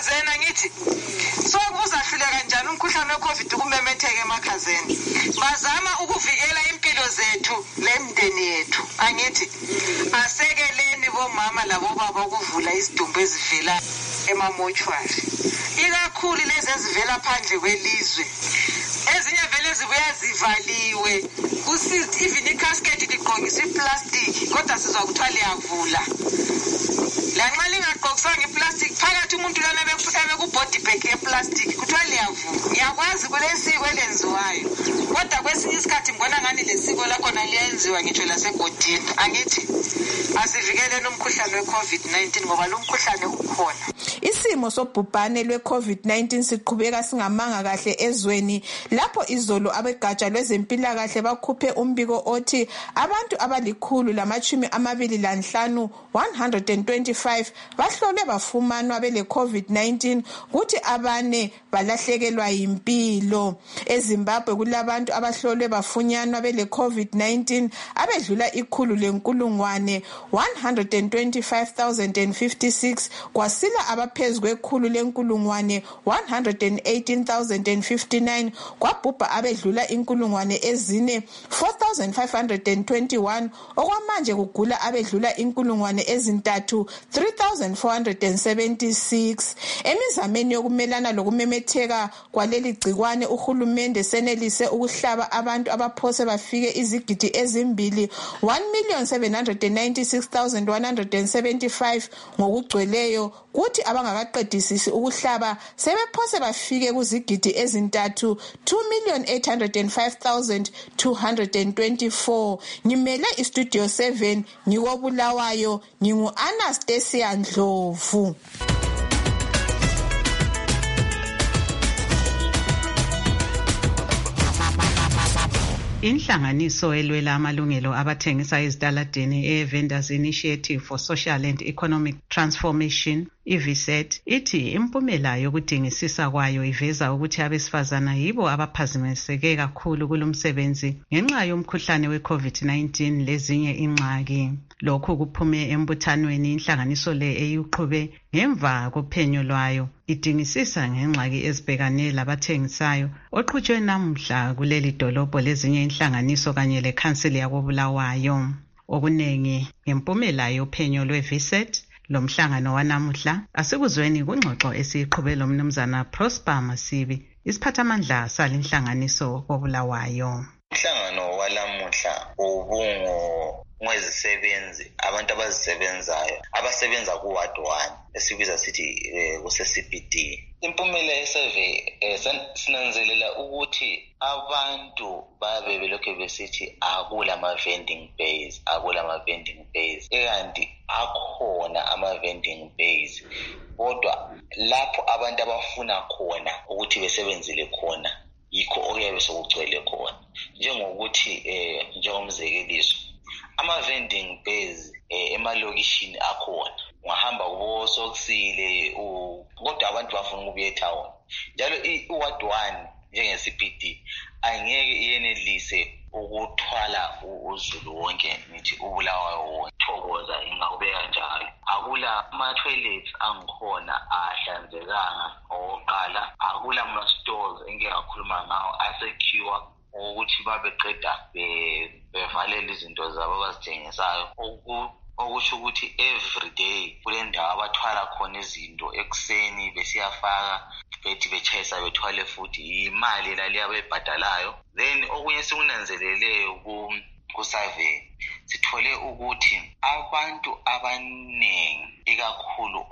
emakhazeni angithi so uzahluleka kanjani umkhuhlane weCovid kumemetheke emakhazeni. Bazama ukuvikela impilo zethu lemndeni yethu angithi asekeleni bomama labo baba ukuvula isidumbu ezivela emamochwari ikakhulu lezi ezivela phandle kwelizwe ezinye vele zibuya zivaliwe kusithi even icasket ligqokisa iplastic kodwa sizwa kuthiwa liyavula lanxa lingagqokisanga iplastic phakathi umuntu lana ebekubody bag eplastic kuthiwa liyavula. Ngiyakwazi kulesiko elenziwayo kodwa kwesinye isikhathi ngibona ngani lesiko lakhona liyenziwa ngitsho lasegodini angithi asivikeleni umkhuhlane we-COVID nineteen ngoba lo mkhuhlane ukhona. Isimo sobhubhane lwe-COVID nineteen siqhubeka singamanga kahle ezweni lapho izolo abegatsha lwezempilakahle bakhuphe umbiko othi abantu abalikhulu lamachumi amabili lanhlanu one hundred twenty-five bahlolwe bafumanwa bele-COVID nineteen kuthi abane balahlekelwa yimpilo. EZimbabwe kulabantu abahlolwe bafunyanwa bele-COVID nineteen abedlula ikhulu lenkulungwane one hundred twenty-five thousand fifty-six kwasila abaphezu kwekhulu lenkulungwane one hundred eighteen thousand fifty-nine kwabhubha abedlula inkulungwane ezine four thousand five hundred twenty-one okwamanje kugula abedlula inkulungwane ezintathu three thousand four hundred seventy-six. Emizameni yokumelana lokumemetheka kwaleli gcikwane uhulumende senelise ukuhlaba abantu abaphose bafike izigidi ezimbili one million seven hundred ninety-six thousand one hundred seventy-five ngokugcweleyo kuthi abangakaqedisisi ukuhlaba sebephose bafike kuzigidi ezintathu two million eight hundred five thousand two hundred twenty-four. Ngimele istudio seven ngikobulawayo ngingu Anastasia Ndlovu. Inhlanganiso elwela amalungelo abathengisa ezitaladeni e-Vendors Initiative for Social and Economic Transformation I V S E T ithi impumela yokudingisisa kwayo iveza ukuthi abesifazana yibo abaphazamiseke kakhulu kulomsebenzi ngenxa yomkhuhlane we-COVID nineteen lezinye ingxaki. Lokhu kuphume embuthanweni inhlanganiso le eyuqhube ngemva kophenyo lwayo idingisisa ngengxaki ezibhekane labathengisayo oqhutshwe namuhla kuleli dolobho lezinye inhlanganiso kanye lekhansili yakobulawayo. Okunengi ngempumela yophenyo lwe-V S E T lomhlangano wanamuhla asikuzweni kungxoxo esiqhubele umnumzana Prosper Masibi isiphathamandla salenhlanganiso kobulawayo. Umhlangano walamuhla ubungo mwezisebenzi abantu abazisebenzayo abasebenza ku ward one esibiza sithi kuse C B D. Impumela yesurvey sinanzelela ukuthi abantu babe belokho besithi akula ama vending bays akula ama vending bays ekanti akhona ama vending bays kodwa lapho abantu abafuna khona ukuthi besebenzele khona yikho okuyabe sokugcwele khona njengokuthi eh njengomzekeliso ama vending bays emalokishini akhona ungahamba kubo sokusile kodwa abantu bafuna ukubuya etown njalo i-ward one njenge C B D angeke iyenelise ukuthwala uzulu wonke nithi ubulawayo wonke thokoza ingakubeka njalo akula ama toilets angikhona ahlanzekanga oqala akula ama stores engikakhuluma ngawo asecure ukuthi babeqeda bevalela izinto zabo abazithengisayo okusho ukuthi every day kule ndawo abathwala khona izinto ekuseni besiyafaka bethi bechayisa bethwale futhi imali lali abebhadalayo. Then okunye sikunanzeleleyo ku survey sithole ukuthi abantu abaningi ikakhulu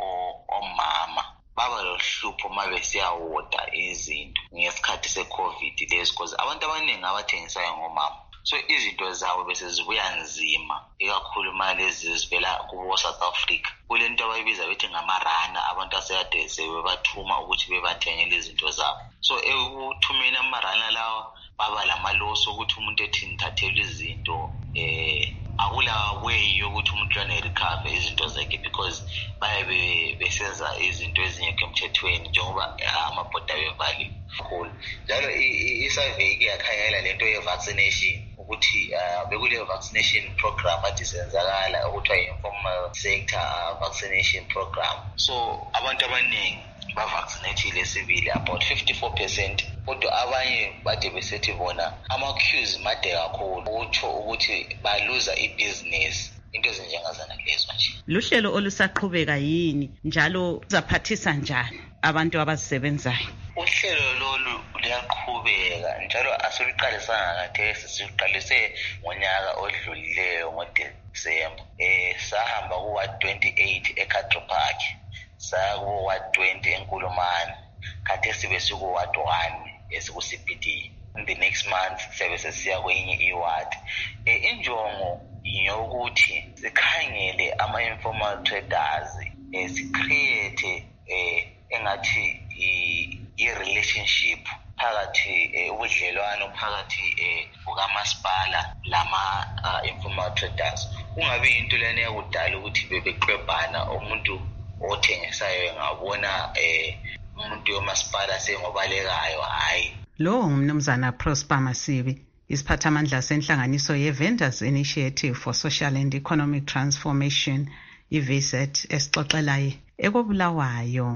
omama baba lohlupho mabe siyawoda izinto ngesikhathi se-COVID lesi because abantu abaningi abathengisayo ngomama so izinto zabo bese zibuya nzima ikakhulu malezi zivela kubo South Africa kulento abayibiza bethi ngamarana abantu aseyade sebebathuma ukuthi bebathengele izinto zabo so ekuthumeni amarana lawa baba lamaloso ukuthi umuntu ethi ngithathele izinto eh akula way yokuthi umuntu ane recover izinto zakhe because baye besenza izinto ezingekho emthethweni njengoba amabhoda bevali cool njalo i-survey ke yakhangela lento ye-vaccination ukuthi bekule vaccination program athi senzakala okuthiwa informal sector vaccination program so abantu abaningi bavaccinatile sibili about fifty-four percent. Kodwa abanye bade besethi bona ama-queues made kakhulu utsho ukuthi baluza ibhizinesi. Into ezinjengazana lezo nje. Luhlelo olusaqhubeka yini njalo uzaphathisa njani abantu abazisebenzayo? Uhlelo lolu luyaqhubeka njalo asiliqalisanga kathesi, siqalise ngonyaka odlulileyo ngoDisemba. Eh sahamba ku Ward twenty-eight eCadre Park, saya ku Ward twenty eNkulumane, kathesi bese ku Ward one esiku-C B D. In the next month siyabe sesiya kwenye iward. Eh injongo yokuthi sikhangele ama-informal traders, eh sicreate eh engathi i-relationship phakathi ubudlelwano phakathi kukamasipala lama informal traders. Kungabi into lena yakudala ukuthi bebeqwebhana umuntu othengisayo engabona umuntu yomasipala sengobalekayo. Hayi, lo ngumnumzana Prosper Masibi, isiphathamandla senhlanganiso ye-Vendors Initiative for Social and Economic Transformation, i-V S E T, esixoxelayo ekobulawayo.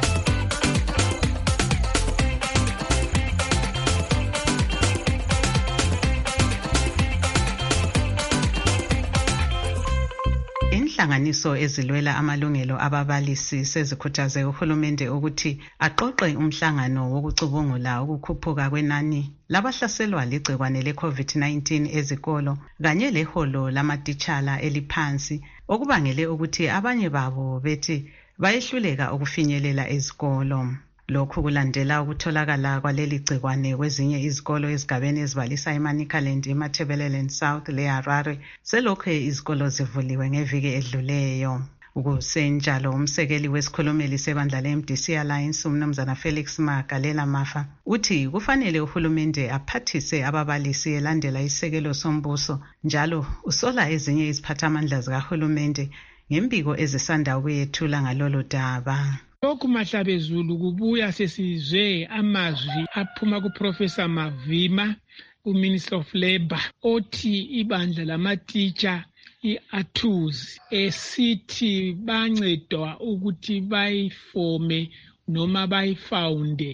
Inhlanganiso ezilwela amalungelo ababalisi sezikhuthaze uhulumende ukuthi aqoqe umhlangano wokucubungula ukukhuphuka kwenani labahlaselwa ligcikwane le-COVID nineteen ezikolo kanye leholo lamatitshala eliphansi, okubangele ukuthi abanye babo bethi bayehluleka ukufinyelela ezikolo. Lokhu kulandela ukutholakala kwaleli gcikwane kwezinye izikolo ezigabeni ezibalisa eManicaland, eMatabeleland South leHarare selokhu izikolo zivuliwe ngeviki edluleyo. Ukusenjalo, umsekeli wesikhulumeli sebandla le-M D C Alliance umnumzana Felix Magalela Mafa uthi kufanele uhulumende aphathise ababalisi elandela isekelo sombuso, njalo usola ezinye iziphathamandla zikahulumende ngembiko ezisanda ukuyethula ngalolo daba. Lokhu Mahlabezulu kubuya sesizwe amazwi aphuma kuProfessor Mavima, uMinister of Labour, othi ibandla lamatitsha i-Athuz esithi bancedwa ukuthi bayifome noma bayifounde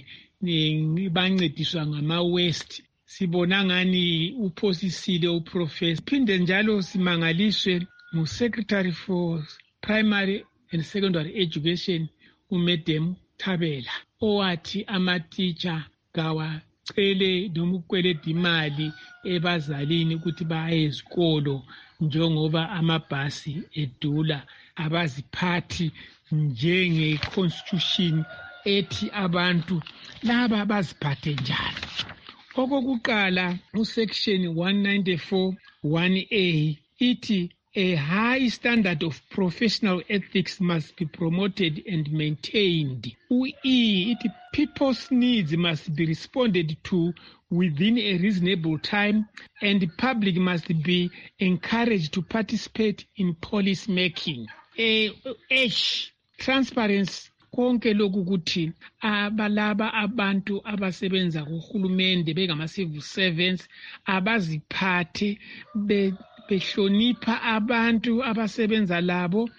bancediswa ngama-West. Sibona ngani uphosisile uprofessor. Phinde njalo simangaliswe ngu-Secretary for Primary and Secondary Education uMadam Thabela, owathi amatitsha kawacele noma ukweleda imali ebazalini ukuthi baye ezikolo njengoba amabhasi edula, abaziphathi njenge-constitution ethi abantu laba baziphathe njani. Okokuqala, usection one ninety-four one A ithi a high standard of professional ethics must be promoted and maintained. U-E, it people's needs must be responded to within a reasonable time, and the public must be encouraged to participate in policy making. A H, transparency. Konke lokhu kuthi abalaba abantu abasebenza kuhulumende bengama civil servants abaziphathe be behlonipha abantu abasebenza labo,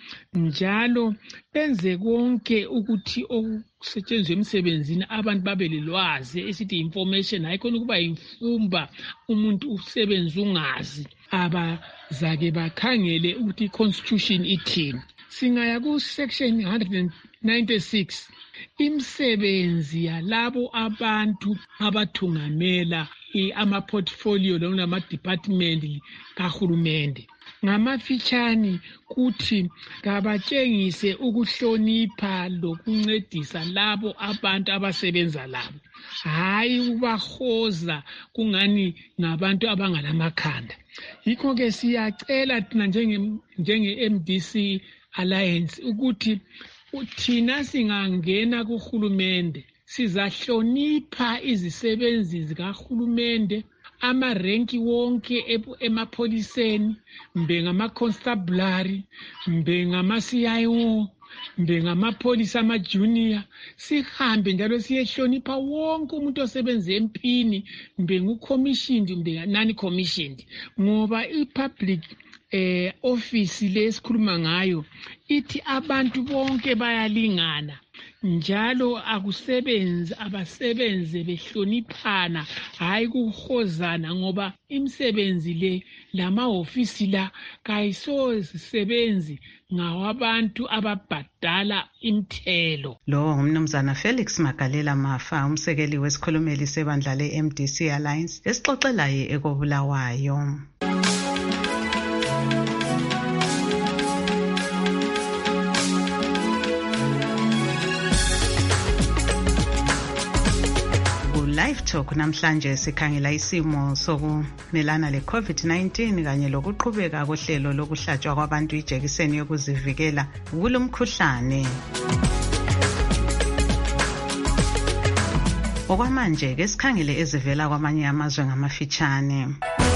njalo benze konke ukuthi okusetshenzwe emsebenzini abantu babe lelwazi esithi information, hayikhona ukuba imfumba umuntu usebenza ungazi. Abazake bakhangele ukuthi i-constitution ithini. Singaya ku section one ninety-six, imsebenzi yalabo abantu abathungamela ama-portfolio noma ama-department kahulumende. Ngamafitshane kuthi kabatshengise ukuhlonipha lokuncedisa labo abantu abasebenza labo, hayi ubahoza kungani ngabantu abangalamakhanda. Yikho ke siyacela thina njenge-M D C Alliance ukuthi thina singangena kuhulumende sizahlonipha izisebenzi zikahulumende, amarenki wonke emapholiseni, mbe ngama-constabulary, mbe ngama-C I O, mbe ngamapholisa ama-junior. Sihambe njalo siyehlonipha wonke umuntu osebenza empini, mbe ngu-commissioned mbe nani-commissioned, ngoba i-public eh office lesikhuluma ngayo ithi abantu bonke bayalingana. njalo akusebenzi abasebenze behloniphana hayi kuhozana ngoba imisebenzi le lamahofisi la kayisozisebenzi ngawabantu ababhadala imthelo. Lo ngumnumzana Felix Magalela Mafa, umsekeli wesikhulumeli sebandla le-M D C Alliance esixoxelayo ekobulawayo. Live Talk namhlanje sikhangela isimo sokumelana le-COVID nineteen kanye lokuqhubeka kohlelo lokuhlatshwa kwabantu ijekiseni yokuzivikela kulo mkhuhlane. Okwamanje ke sikhangele ezivela kwamanye amazwe ngamafitshane.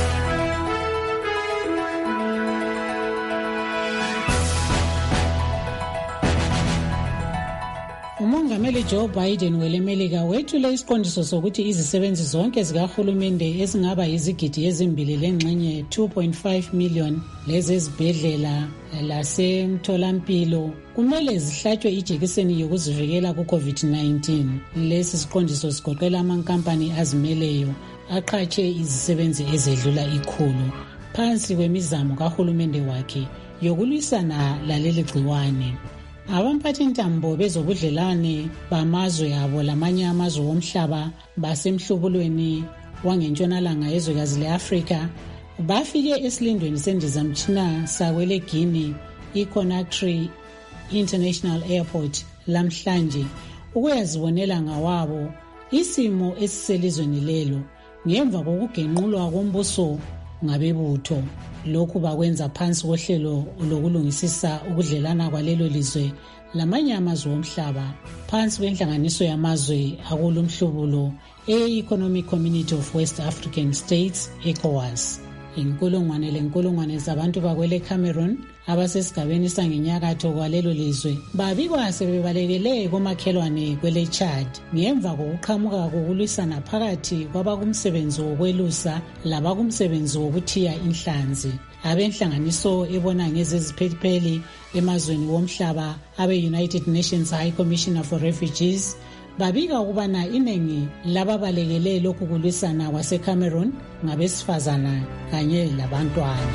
Umongameli Joe Biden welemelika wethule isiqondiso sokuthi izisebenzi zonke zikahulumende ezingaba yizigidi ezimbili lengxenye two point five million lezi ezibhedlela lasemtholampilo kumele zihlatshwe ijekiseni yokuzivikela ku-COVID nineteen. Lesi siqondiso sigoqela amankampani azimeleyo aqhatshe izisebenzi ezedlula ikhulu phansi kwemizamo kahulumende wakhe yokulwisana laleli gciwane. Abamphathintambo bezobudlelane bamazwe abo lamanye amazwe womhlaba basemhlubulweni wangentshonalanga yezwekazi le-Afrika bafike esilindweni sendizamtshina sakwele Guinea i-Conakry International Airport lamhlanje ukuyazibonela ngawabo isimo esiselizweni lelo ngemva kokugenqulwa kombuso ngabebutho. Lokhu bakwenza phansi kohlelo lokulungisisa ubudlelana kwalelo lizwe lamanye amazwe omhlaba phansi kwenhlanganiso yamazwe akulomhlubulo e-Economic Community of West African States, ECOWAS. Inkulungwane lenkulungwane zabantu bakwele Cameroon abasesigabeni sangenyakatho kwalelo lizwe babikwa sebebalekele komakhelwane kwele Chad ngemva kokuqhamuka kokulwisana phakathi kwabakumsebenzi wokwelusa labakumsebenzi wokuthiya inhlanzi. Abenhlanganiso ebona ngezeziphelipeli emazweni womhlaba abe-United Nations High Commissioner for Refugees babika ukubana iningi lababalekele lokhu kulwisana kwaseCameroon ngabesifazana kanye labantwana.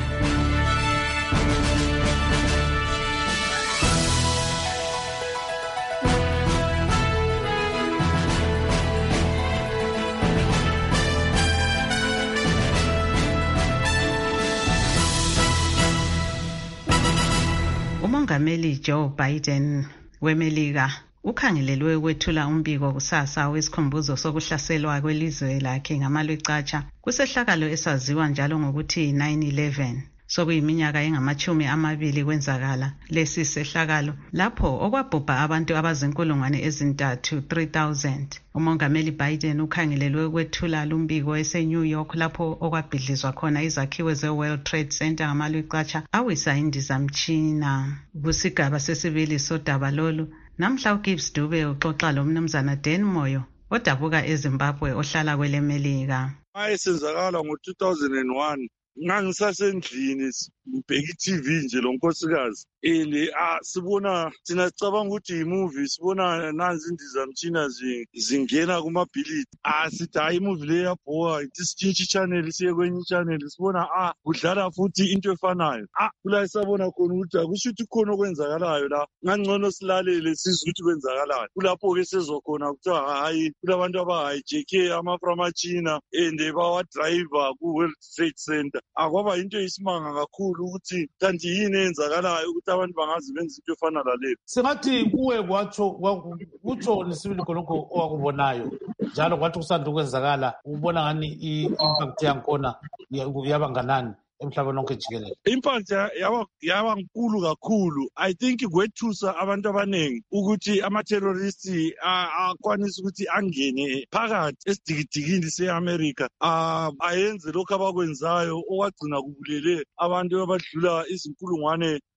Umongameli Joe Biden wemelika ukhangelelwe ukwethula umbiko kusasa wesikhumbuzo sokuhlaselwa kwelizwe lakhe ngamalwecatsha kusehlakalo esaziwa njalo ngokuthi nine eleven. Sokuyiminyaka engamachumi amabili kwenzakala lesi sehlakalo lapho okwabhubha abantu abazinkulungwane ezintathu three thousand. Umongameli Biden ukhangelelwe ukwethula lumbiko ese-New York lapho okwabhidlizwa khona izakhiwo ze-World Trade Center ngamalwecatsha awisa indizamtshina. Kusigaba sesibili sodaba lolu namhla uGibbs Dube uxoxa lomnumzana Dan Moyo odabuka eZimbabwe ohlala kwelemelika. Ayesenzakala ngo two thousand one ngangisasendlini ngibheka i-T V nje lo nkosikazi and ah sibona thina sicabanga ukuthi imovie sibona nanzi indizamtshina zingena kumabhilidi ah sithi hayi imovie le yabhoka ithi sitshintshe channel siye kwenye channel sibona ah kudlala futhi into efanayo ah kula sabona khona ukuthi akusho ukuthi khona okwenzakalayo la ngangcono silalele sizwe ukuthi kwenzakalayo kulapho ke sezokhona kuthiwa hayi kulabantu abahijeke amaframachina and bawa driver ku World Trade Center akwaba into isimanga kakhulu ukuthi kanti yini eyenzakalayo ukuthi abantu bangazi benza into efana laleyo. Singathi kuwe kwatsho kutsho nisibili khonokho owakubonayo njalo kwathi kusanda ukwenzakala ubona ngani i-impact yakhona yaba nganani emhlabeni wonke jikelele? Impact yaba yaba nkulu kakhulu. I think kwethusa abantu abanengi ukuthi ama-terrorists akwanisa ukuthi angene phakathi esidikidikini se-America ayenze lokhu abakwenzayo okwagcina kubulele abantu abadlula izinkulungwane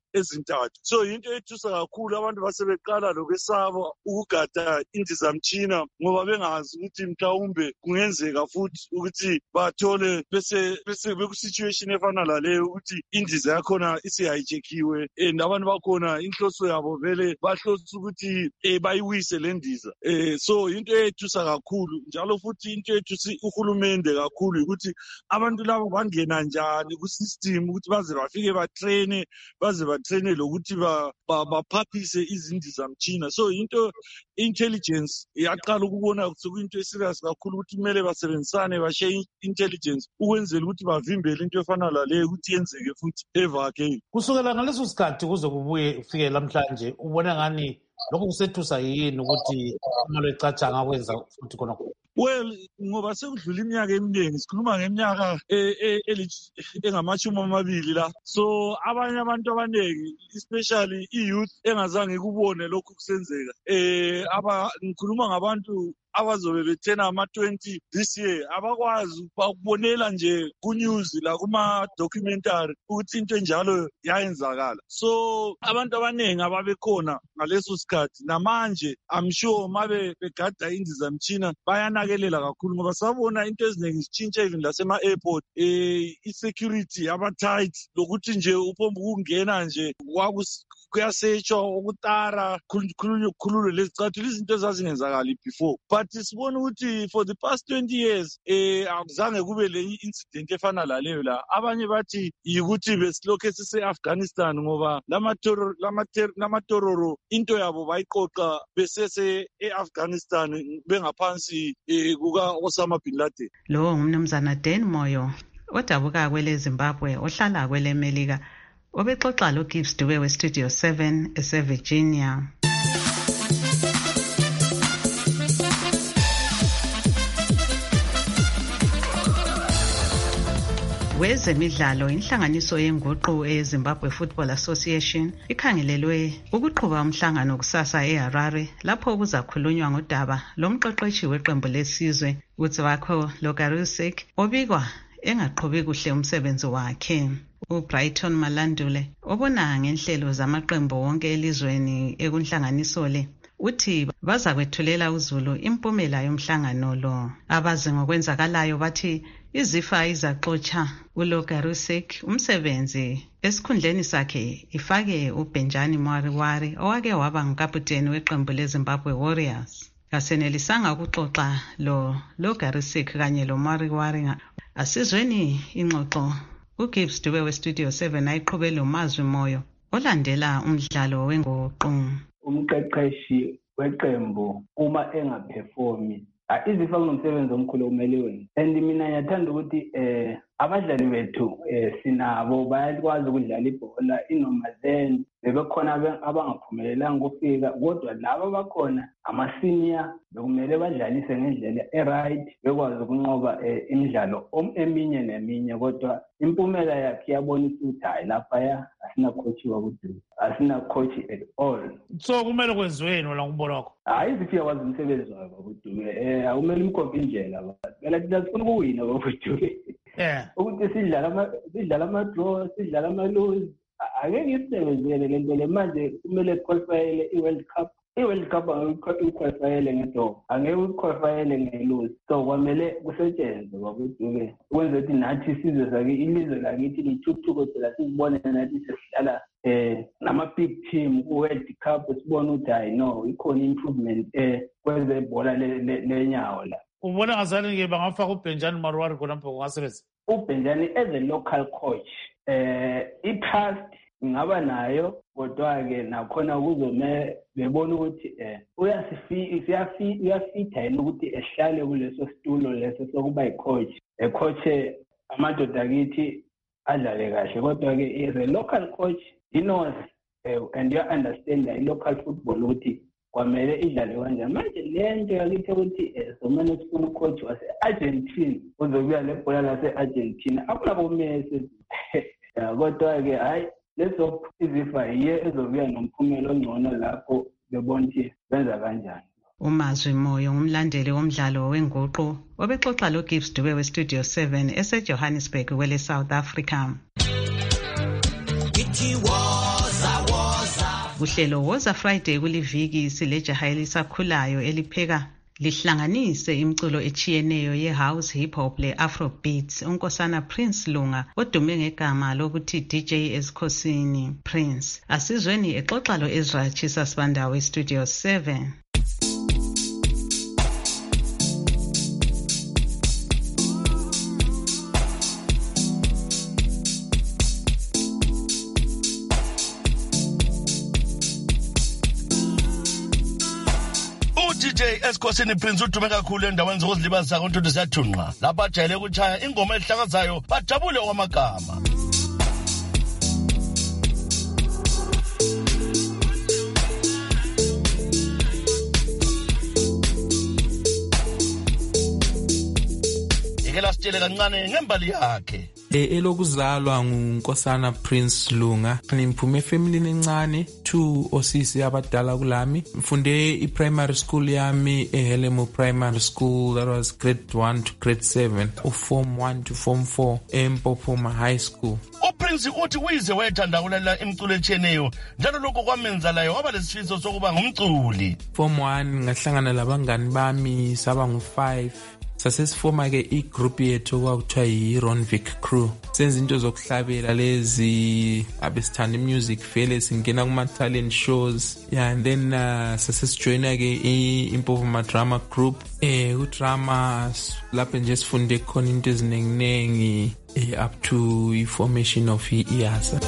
ezintathu. So into ethusa kakhulu abantu basebeqala lokwesaba ukugada indizamtshina ngoba bengazi ukuthi mhlawumbe kungenzeka futhi ukuthi bathole bese bese beku-situation efana laleyo ukuthi indiza yakhona isi-hijackiwe and abantu bakhona inhloso yabo vele bahlose ukuthi eh, bayiwise le ndiza. Eh, so into ethusa kakhulu njalo futhi into ethusa uhulumende kakhulu ukuthi abantu labo bangena njani ku-system ukuthi baze bafike batraine baze batraine lokuthi baphaphise izindizamtshina. So into intelligence yaqala ukubona ukuthi kuyinto eserious kakhulu ukuthi kumele basebenzisane bashe intelligence ukwenzela ukuthi bavimbele into efana laleyo ukuthi yenzeke futhi ever again. Kusukela ngaleso sikhathi kuze kubuye ufike lamhlanje ubona ngani lokho kusethusa yini ukuthi imali ecatshanga kwenza futhi khona? Well, ngoba sekudlula iminyaka eminingi sikhuluma ngeminyaka engamashumi amabili la. So abanye abantu abaningi especially i-youth engazange kubone lokhu kusenzeka. Eh aba ngikhuluma ngabantu abazobe bethena ama twenty this year abakwazi ukubonela nje ku news la kuma documentary ukuthi into enjalo yayenzakala. So abantu abaningi ababekhona ngaleso sikhathi namanje I'm sure mabe begada indizamtshina bayanakelela kakhulu ngoba sabona into eziningi zitshintsha even lasema airport. Eh i-security aba tight lokuthi nje upomba ukungena nje kuyasetsha ukutara khululwe khululwe lezicathulo izinto ezazingenzakali before. But sibona ukuthi for the past twenty years eh akuzange kube le incident efana laleyo la. Abanye bathi yikuthi besilokhe sise-Afghanistan ngoba lamatororo lamatororo into yabo bayiqoqa besese e-Afghanistan bengaphansi kuka Osama bin Laden. Lo ngumnumzana Dan Moyo odabuka kwele Zimbabwe ohlala kwele Melika obexoxa lo Gibbs Dube we Studio seven ese Virginia. Wezemidlalo inhlanganiso yenguqu eZimbabwe Football Association ikhangelelwe ukuqhuba umhlangano kusasa eHarare lapho kuzakhulunywa ngodaba lomqeqeshi weqembu lesizwe uTswako Logarusik obikwa engaqhubi kuhle umsebenzi wakhe. uBrighton Malandule obona ngenhlelo zamaqembu wonke elizweni ekunhlanganiso le uthi baza kwethulela uZulu impumela yomhlangano lo. Abazi ngokwenzakalayo bathi izifa izaxotsha uLogarusik umsebenzi esikhundleni sakhe ifake uBenjani Mwariwari owake waba ngukaputeni weqembu leZimbabwe Warriors. Kasenelisanga ukuxoxa lo Logarusik kanye lo Mwariwari. Asizweni ingxoxo uGibbs Dube we Studio seven ayiqhubele lo Mazwi Moyo olandela umdlalo wenguqu. Umqeqeshi weqembu uma engaperformi izifa kunomsebenzi omkhulu omele wenze. And mina ngiyathanda ukuthi eh abadlali bethu eh sinabo bayakwazi ukudlala ibhola inoma then bebekhona abangaphumelelanga ukufika kodwa laba bakhona ama-senior bekumele badlalise ngendlela e-right bekwazi ukunqoba imidlalo eminye neminye kodwa impumela yakhe yabonisa ukuthi hayi lapha asina coach wakuDube asina coach at all. So kumele kwenziweni wena ngibona wakho? Hayi izifika kwazi umsebenzi wakhe wakuDube eh awumele imkhombe indlela phela thina sifuna ukuwina wakuDube. Yeah. Ukuthi sidlala ama sidlala ama draw sidlala ama lose angeke isebenzele lento le manje kumele qualifyele i-World Cup. I-World Cup uqualifyele ngedo angeke uqualifyele nge-lose. So kwamele kusetshenzwe wakuDube ukwenza ukuthi nathi sizwe sake ilizwe lakithi lithuthuke phela sibone nathi sesidlala eh nama big team ku-World Cup sibone ukuthi hayi no ikhona improvement eh kweze ibhola lenyawo la. Ubona ngazani ke bangafaka uBenjani Mwariwari khona lapho kungasebenza? uBenjani as a local coach eh i-trust ngaba nayo kodwa ke nakhona kuzomela bebona ukuthi eh uyasifika uyafitha yini ukuthi ehlale kuleso situlo leso sokuba i-coach ecoache amadoda akithi adlale kahle kodwa ke as a local coach he knows uh, and you understand the local football ukuthi kwamele idlale kanjani. Manje lento yakithi ukuthi somane sifuna ucoach wase-Argentina uzobuya lebhola lase-Argentina akulabo Messi kodwa ke hayi leso izifa yiye ezobuya nomphumela ongcono lapho bebona ukuthi benza kanjani. uMazwi Moyo ngumlandeli womdlalo wenguqu obexoxa lo Gibbs Dube we Studio seven ese Johannesburg kwele South Africa. It was Uhlelo Woza Friday kuliviki silejaha elisakhulayo elipheka lihlanganise imculo echiyeneyo ye-house, hip hop le-afro beats. Unkosana Prince Lunga odume ngegama lokuthi D J Esikhosini Prince. Asizweni exoxa lo Ezra Chisa Sbandawe Studio seven. D J Esikhosini Prince udume kakhulu endaweni zokuzilibazisa konto ziyathunqa lapha ajayele ukuchaya ingoma ehlakazayo bajabule kwamagama. Ikela sitshele kancane ngembali yakhe. Elokuzalwa nguNkosana Prince Lunga. Ngiphume efamilini encane, two osisi abadala kulami. Mfunde i-primary school yami eHelemo Primary School, that was grade one to grade seven, u form one to form four eMpophoma High School. uPrince uthi uyize wayethanda ukulalela imculo echeneyo njalo lokho kwamenza layo waba lesifiso sokuba ngumculi. Form one ngahlangana labangani bami saba ngu five. Sasesifoma ke igroup yethu kwakuthiwa yi-Ronvic Crew. Senza into zokuhlabela lezi abesithanda music vele singena kuma-talent shows. Yeah, and then uh, sasesijoyina ke i-Impophoma Drama Group. Eh, ku-drama lapho nje sifunde khona into ezinenginengi eh, up to i-formation of i-IASA.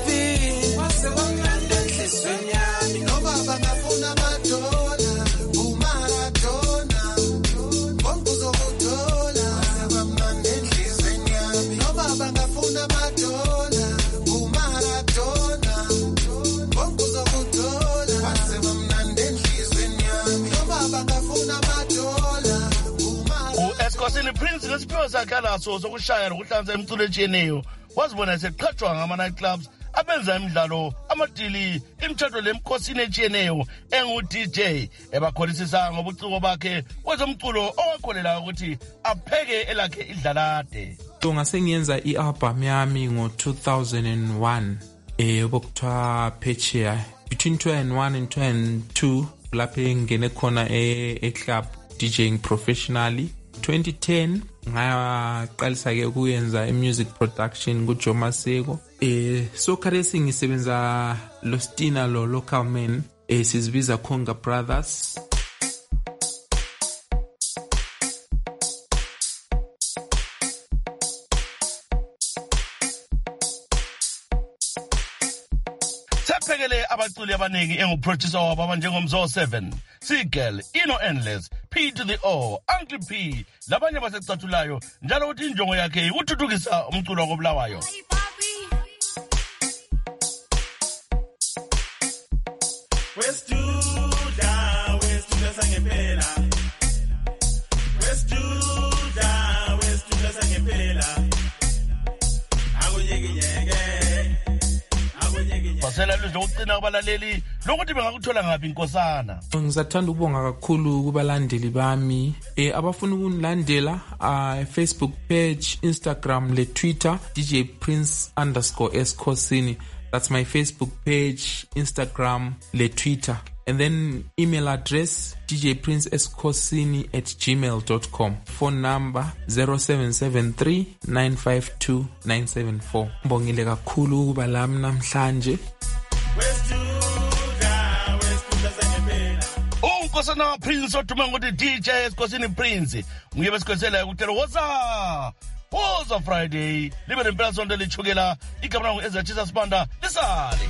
Esikhosini Prince ngesiphiwo sakhe alaso sokushaya nokuhlanza imculo echeneyo wazibona eseqhatshwa ngama-night clubs abenza imidlalo amadili imitshato lemkhosini echeneyo engu-D J ebakholisisa ngobuciko bakhe kwezomculo owakholela ukuthi apheke elakhe idlalade. So ngasengiyenza i-album yami ngo-two thousand one eh okuthiwa Phetsheya. Between two thousand one and two thousand two lapho engene khona e-club DJing professionally. twenty ten ngaqalisa ke ukuyenza i-music production kuJoe Maseko. Eh so khathesi ngisebenza lo Stina lo Local Man eh sizibiza Khonga Brothers. Sephekele abaculi abaningi enguproducer wabo abanjengomzo seven, Seagull, Ino Endless, P to the O, Uncle P, labanye basecathulayo njalo uthi injongo yakhe ukuthuthukisa umculo wobulawayo. Westuda, westuda sangempela. Westuda, westuda sangempela. Akunyeke Basela luzo ukucina kubalaleli lokuthi bengakuthola ngaphi inkosana. Ngizathanda ukubonga kakhulu kubalandeli bami eh abafuna ukunilandela uh, Facebook page, Instagram le Twitter D J Prince underscore Esikhosini. That's my Facebook page, Instagram le Twitter. And then email address D J Prince Esikhosini at gmail dot com. Phone number zero seven seven three nine five two nine seven four. Mbongile kakhulu ukuba lami namhlanje. Unkosana Prince odume ngokuthi D J Esikhosini Prince nguye besikhosela ukutela woza Woza Friday libe lempela sonto lichukela igama langu Ezra Chisa Sibanda lisale.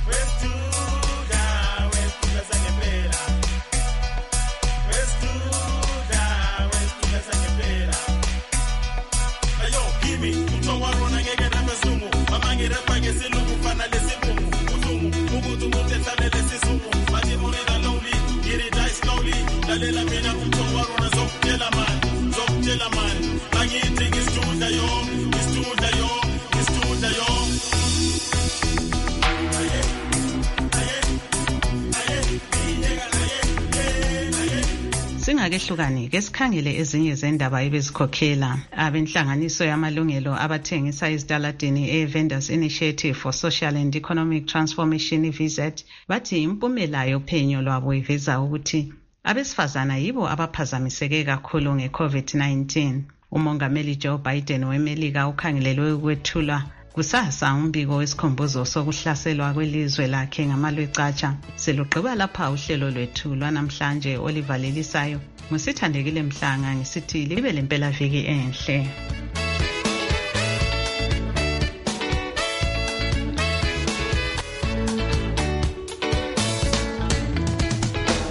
Singakehlukani ke sikhangele ezinye zendaba ebezikhokhela. Abenhlanganiso yamalungelo abathengisa ezitaladini e-Vendors Initiative for Social and Economic Transformation V Z bathi impumela yophenyo lwabo iveza ukuthi abesifazana yibo abaphazamiseke kakhulu nge-COVID nineteen. Umongameli Joe Biden weMelika ukhangelelwe ukwethula kusasa umbiko wesikhumbuzo sokuhlaselwa kwelizwe lakhe ngamalwecatsha. Selugqiba lapha uhlelo lwethu lwanamhlanje olivalelisayo. Musithandekile Mhlanga ngisithi libe lempela viki enhle.